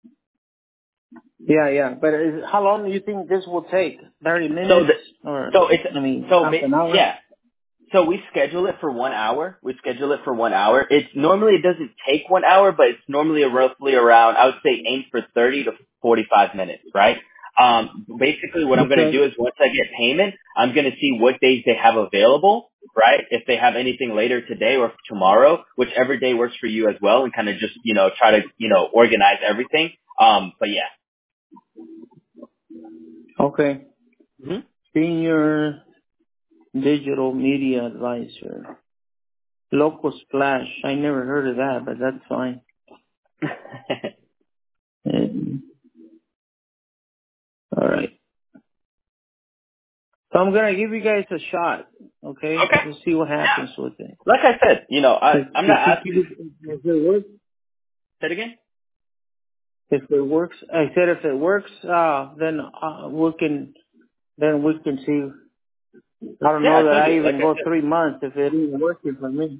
Yeah, yeah. But is, how long do you think this will take? Thirty So minutes, the or so it's I mean, so half ba- an hour? yeah. So we schedule it for one hour. We schedule it for one hour. It's normally it doesn't take one hour, but it's normally roughly around I would say aim for thirty to forty-five minutes, right? Um, basically, what I'm going to Okay. do is once I get payment, I'm going to see what days they have available, right? If they have anything later today or tomorrow, whichever day works for you as well, and kind of just you know try to you know organize everything. Um, but yeah. Okay. hmm Senior digital media advisor. Local Splash. I never heard of that, but that's fine. And, all right. So I'm gonna give you guys a shot, okay? Okay. We'll see what happens with it. Like I said, you know, I, If, I'm not if, asking. if, if it works, Say it again. if it works, I said if it works, uh, then uh, we can, then we can see. I don't Yeah, know I that told I you. Like even I go said. three months if it isn't working for me.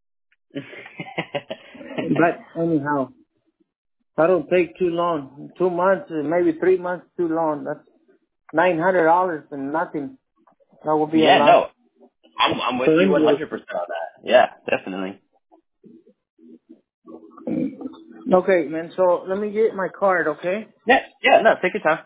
But anyhow, I don't take too long. Two months, maybe three months too long. That's nine hundred dollars and nothing. That would be a Yeah, lot. no, I'm I'm with So you anyway, one hundred percent on that. Yeah, definitely. okay, man. So let me get my card, okay? Yeah, yeah, no, take your time.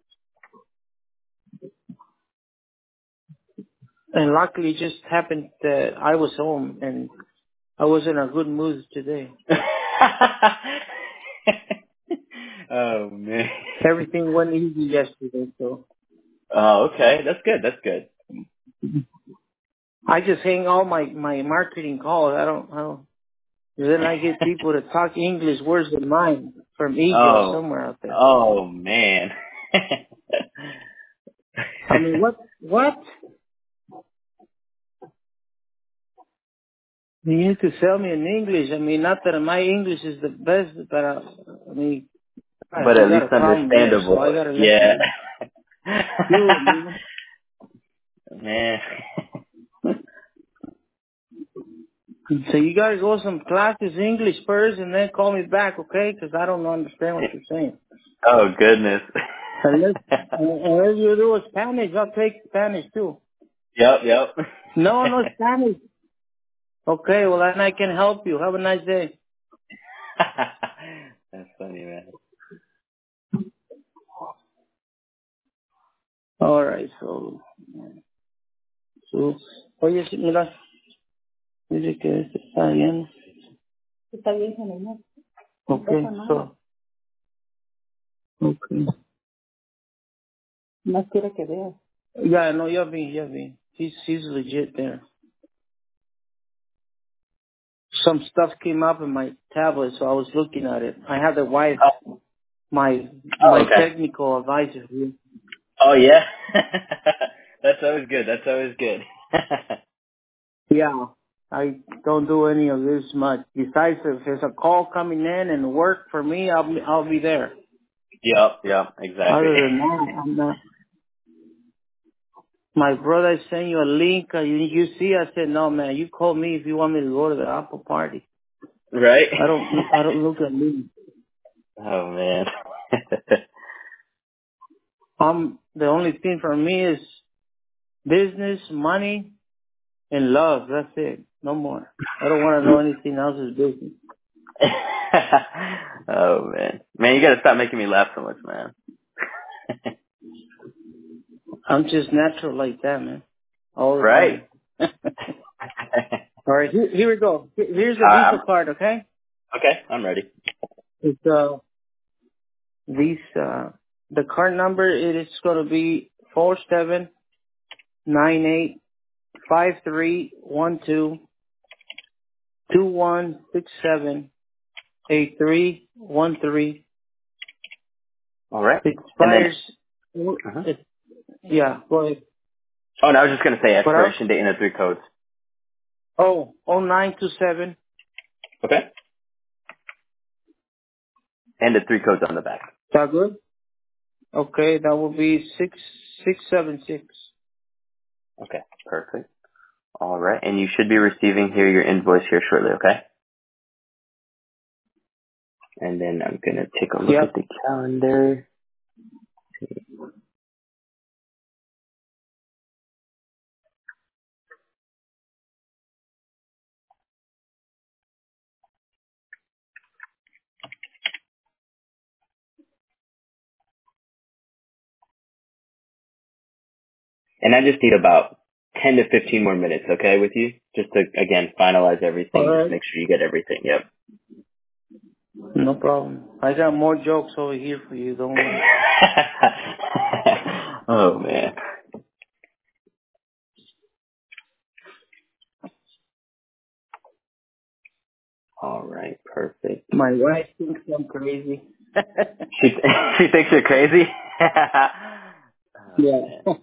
And luckily, it just happened that I was home and I was in a good mood today. Oh man. Everything went easy yesterday, so Oh, okay. That's good. That's good. I just hang all my my marketing calls. I don't, I don't. Then I get people to talk English worse than mine from Eagle Oh, somewhere out there. oh man. I mean, what what? You need to sell me in English. I mean, not that my English is the best, but uh, I mean, But we at got least a problem there, so I understandable. gotta let Yeah. you do it, man. Man. So you gotta go some classes English first, and then call me back, okay? Because I don't understand what you're saying. Oh goodness. Unless, unless you do a Spanish, I'll take Spanish too. Yep, yep. No, no Spanish. Okay, well then I can help you. Have a nice day. That's funny, man. All right, so, so oye, sí, mira, dice que este está bien. Está bien, señor. Okay, so, okay. Más quiere que vea. Yeah, no, ya vi, ya vi. He's he's legit there. Some stuff came up in my tablet, so I was looking at it. I had the wife, Oh, my oh my okay. technical advisor. Oh yeah. That's always good. That's always good. Yeah, I don't do any of this much. Besides, if there's a call coming in and work for me, I'll be, I'll be there. Yep, yep, exactly. Other than that, I'm not. My brother sent you a link. Uh, you, you see, I said, no, man, you call me if you want me to go to the Apple party. Right? I don't, I don't look at me. Oh man. I'm, the only thing for me is business, money, and love. That's it. No more. I don't want to know anything else's business. Oh man. Man, you gotta stop making me laugh so much, man. I'm just natural like that, man. All the Right? time. All right, here, here we go. Here- Here's the um, Visa card, okay? okay, I'm ready. It's, uh, Visa. The card number, it is going to be four seven nine eight five three one two two one six seven eight three one three. All right. It And then, expires. uh-huh. It, yeah, go ahead. Oh, no, I was just gonna say What else? expiration date and the three codes. Oh, oh nine two seven. Okay. And the three codes on the back. Is that good? Okay, that will be six six seven six. Okay, perfect. All right, and you should be receiving here your invoice here shortly, okay? And then I'm gonna take a look Yep. at the calendar. And I just need about ten to fifteen more minutes, okay, with you? Just to, again, finalize All everything. Just right. make sure you get everything. Yep. No problem. I got more jokes over here for you. Don't worry. Oh, man. All right, perfect. My wife thinks I'm crazy. She she thinks you're crazy. Oh, Yeah. man.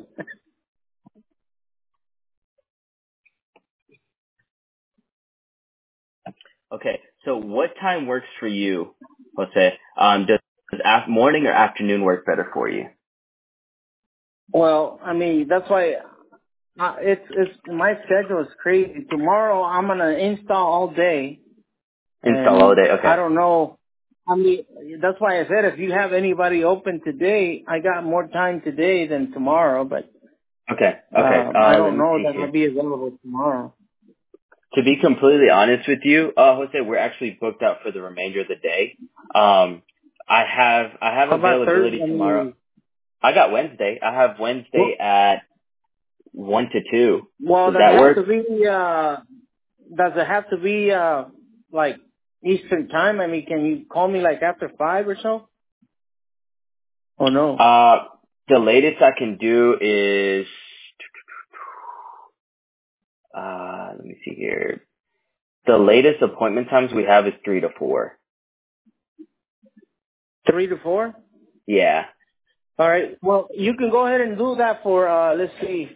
Okay, so what time works for you, Jose? Um, does, does af- morning or afternoon work better for you? Well, I mean, that's why uh, it's it's my schedule is crazy. Tomorrow I'm gonna install all day, Install all and day. I Okay. don't know. I mean, that's why I said if you have anybody open today, I got more time today than tomorrow. But Okay. Okay. um, I Uh, let don't me know see that here. I'll be available tomorrow. To be completely honest with you, uh, Jose, we're actually booked out for the remainder of the day. Um, I have I have How about availability Thursday? I tomorrow. mean, I got Wednesday. I have Wednesday well, at one to two. well, Does does that it have work? to be? Uh, does it have to be uh, like Eastern time? I mean, can you call me like after five or so? Oh no. Uh, the latest I can do is uh, let me see here. The latest appointment times we have is three to four. Three to four? Yeah. All right. Well, you can go ahead and do that for, uh, let's see,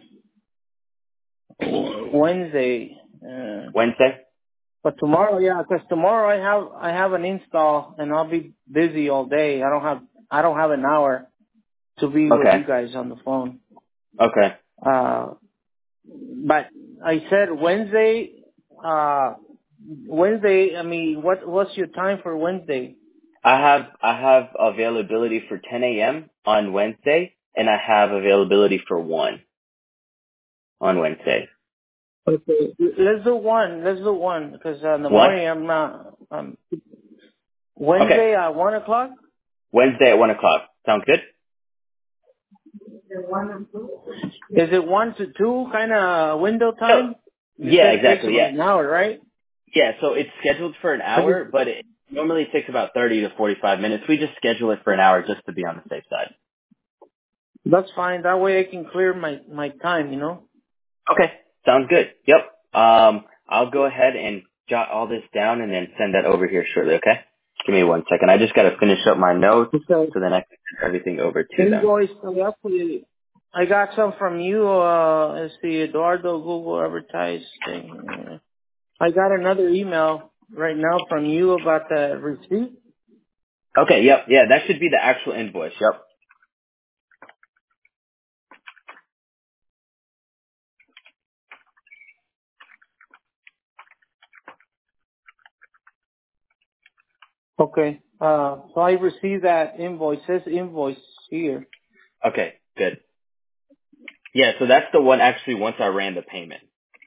Wednesday. Uh, Wednesday? but tomorrow, yeah, 'cause tomorrow I have, I have an install and I'll be busy all day. I don't have, I don't have an hour to be with Okay. you guys on the phone. Okay. Uh, but I said Wednesday, uh, Wednesday, I mean, what, what's your time for Wednesday? I have I have availability for ten a.m. on Wednesday, and I have availability for one on Wednesday. Okay. Let's do one. Let's do one because uh, in the One? morning I'm not. Um, Okay. Wednesday at one o'clock. Wednesday at one o'clock. Sounds good? Is it one to two kind of window So, time? You yeah, said it takes exactly. about Yeah. an hour, right? Yeah, so it's scheduled for an But hour, but it normally takes about thirty to forty-five minutes. We just schedule it for an hour just to be on the safe side. that's fine. That way I can clear my my time. You know. Okay. Sounds good. Yep. Um, I'll go ahead and jot all this down and then send that over here shortly, okay? Give me one second. I just got to finish up my notes So so then I can send everything over to them. invoice. I actually I got some from you. Uh, let's see, Eduardo Google advertising. I got another email right now from you about the receipt. Okay, yep, yeah, that should be the actual invoice, yep. Okay. Uh, so I received that invoice. It says invoice here. Okay, good. Yeah, so that's the one actually once I ran the payment.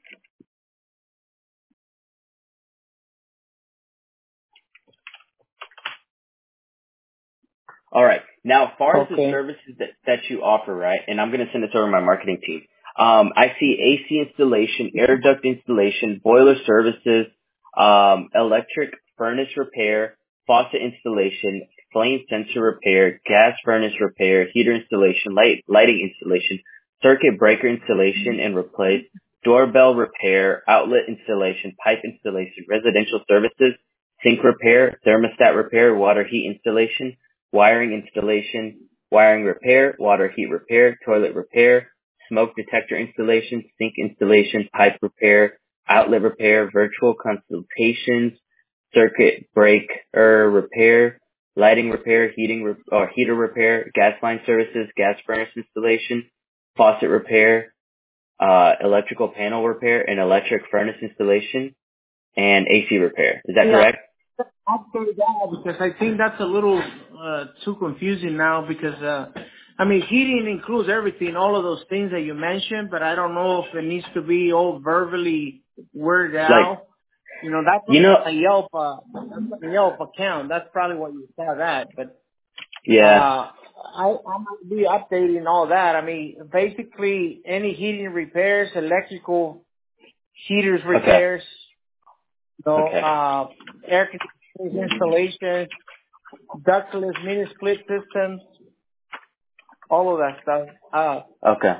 All right. Now, as far as the Okay. services that, that you offer, right, and I'm going to send this over to my marketing team. Um, I see A C installation, air duct installation, boiler services, um, electric furnace repair, faucet installation, flame sensor repair, gas furnace repair, heater installation, light, lighting installation, circuit breaker installation and replace, doorbell repair, outlet installation, pipe installation, residential services, sink repair, thermostat repair, water heat installation, wiring installation, wiring repair, water heat repair, toilet repair, smoke detector installation, sink installation, pipe repair, outlet repair, virtual consultations, circuit breaker repair, lighting repair, heating re- or heater repair, gas line services, gas furnace installation, faucet repair, uh, electrical panel repair, and electric furnace installation, and A C repair. Is that Yeah. correct? After that, because I think that's a little uh, too confusing now because, uh, I mean, heating includes everything, all of those things that you mentioned, but I don't know if it needs to be all verbally worded Like, out. You know, that's you on know, the Yelp, uh, that's on the Yelp account. That's probably what you saw that, but, yeah, uh, I, I'm going to be updating all that. I mean, basically any heating repairs, electrical heaters okay, repairs, you know, okay, uh, air conditioning installations, ductless mini split systems, all of that stuff. Uh, okay.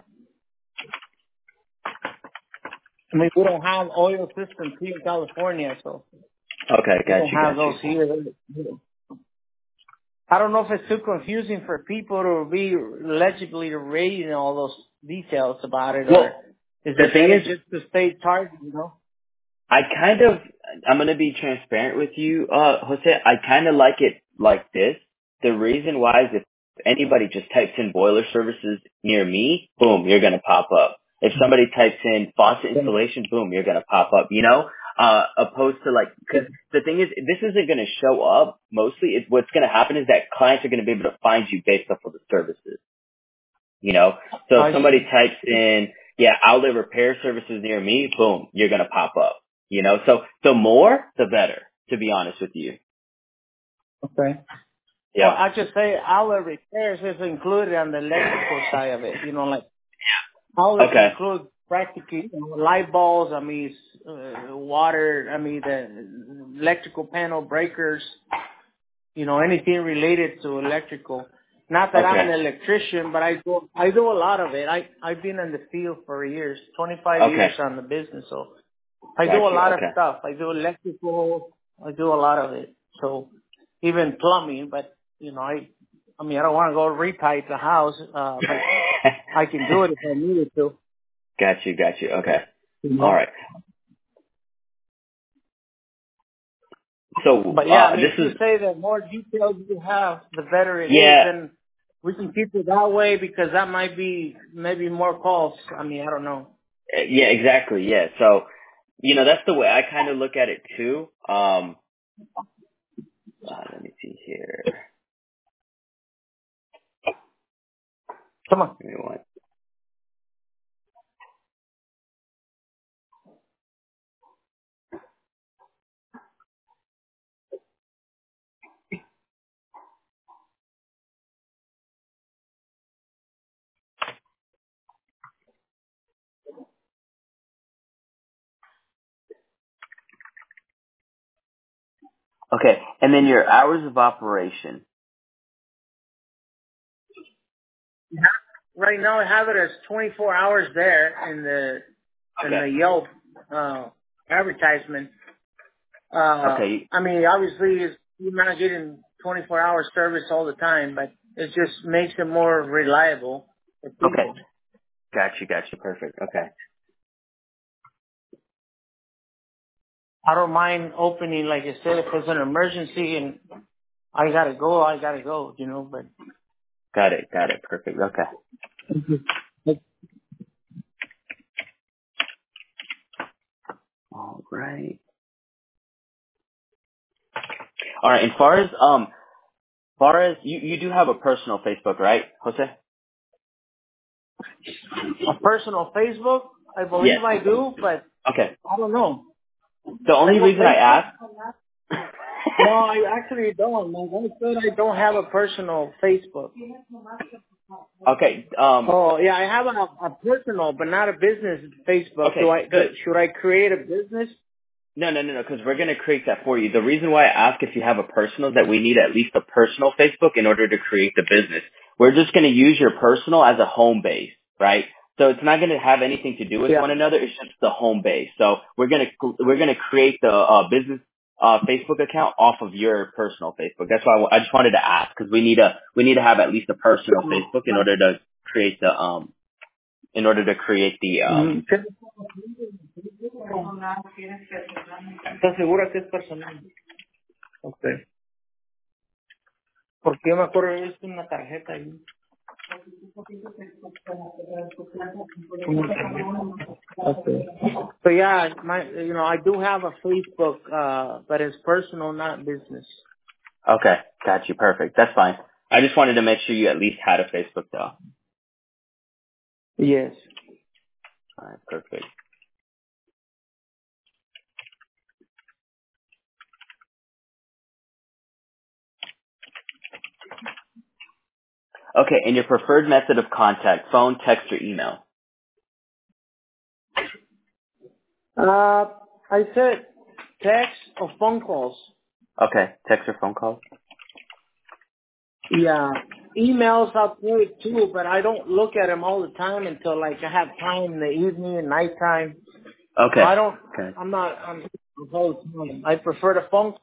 I mean, we don't have oil systems here in California, so. Okay, We got don't you, have got you. those here. I don't know if it's too confusing for people to be legibly reading all those details about it, or Well, is the it thing better is, just to stay targeted, you know? I kind of, I'm going to be transparent with you, uh, Jose. I kind of like it like this. The reason why is if anybody just types in boiler services near me, boom, you're going to pop up. If somebody types in faucet installation, boom, you're going to pop up, you know? Uh, opposed to like, cause the thing is, this isn't going to show up mostly. It's what's going to happen is that clients are going to be able to find you based off of the services, you know? So if I somebody see. types in, yeah, outlet repair services near me, boom, you're going to pop up. You know, so so more, the better, to be honest with you. Okay. Well, Yeah. I just say outlet repairs is included on the electrical side of it. You know, like outlets Okay. include practically you know, light bulbs. I mean, uh, water. I mean, the electrical panel breakers. You know, anything related to electrical. Not that I'm Okay. an electrician, but I do I do a lot of it. I I've been in the field for years, twenty-five Okay. years on the business, so I do Got a you. lot of Okay. stuff. I do electrical. I do a lot of it. So even plumbing, but you know, I, I mean, I don't want to go repipe the house, uh, but I can do it if I needed to. Got you. Got you. Okay. You All know? right. So But yeah, uh, I mean, this if you is say the more details you have, the better it is, yeah, and we can keep it that way because that might be maybe more calls. I mean, I don't know. yeah, exactly. Yeah. So you know, that's the way I kind of look at it too. Um, uh, let me see here. Come on. Give me one. Okay, and then your hours of operation. Right now, I have it as twenty-four hours there in the in Okay. the Yelp uh, advertisement. Uh, Okay. I mean, obviously, it's, you're not getting twenty-four hour service all the time, but it just makes it more reliable for Okay. people. Got you. Got you. Perfect. Okay. I don't mind opening, like I said, if it's an emergency and I gotta go, I gotta go, you know, but. Got it. Got it. Perfect. Okay. All right. All right. As far as um, far as you, you do have a personal Facebook, right, Jose? A personal Facebook, I believe Yes. I do, but Okay. I don't know. The only Tengo reason I Facebook? ask. No, I actually don't. My wife said I don't have a personal Facebook. okay. Um. Oh, yeah, I have a, a personal, but not a business Facebook. Do Okay. I, do, Good. should I create a business? No, no, no, no. Because we're gonna create that for you. The reason why I ask if you have a personal is that we need at least a personal Facebook in order to create the business. We're just gonna use your personal as a home base, right? So it's not gonna have anything to do with Yeah. one another. It's just the home base. So we're gonna we're gonna create the uh, business uh, Facebook account off of your personal Facebook. That's why I, wa- I just wanted to ask because we need a we need to have at least a personal Facebook in order to create the um in order to create the um. Mm, ¿Estás segura que es personal? Okay. Porque yo me acuerdo que hice una tarjeta ahí. Una tarjeta. Okay. So yeah, my, you know, I do have a Facebook, uh, but it's personal, not business. Okay, got you. Perfect. That's fine. I just wanted to make sure you at least had a Facebook though. Yes. All right, perfect. Okay, and your preferred method of contact, phone, text, or email? Uh, I said text or phone calls. Okay, text or phone calls? Yeah. Emails I'll do it too, but I don't look at them all the time until like I have time in the evening and nighttime. So Okay, I don't, okay. I'm not, I'm, the whole time. I prefer the phone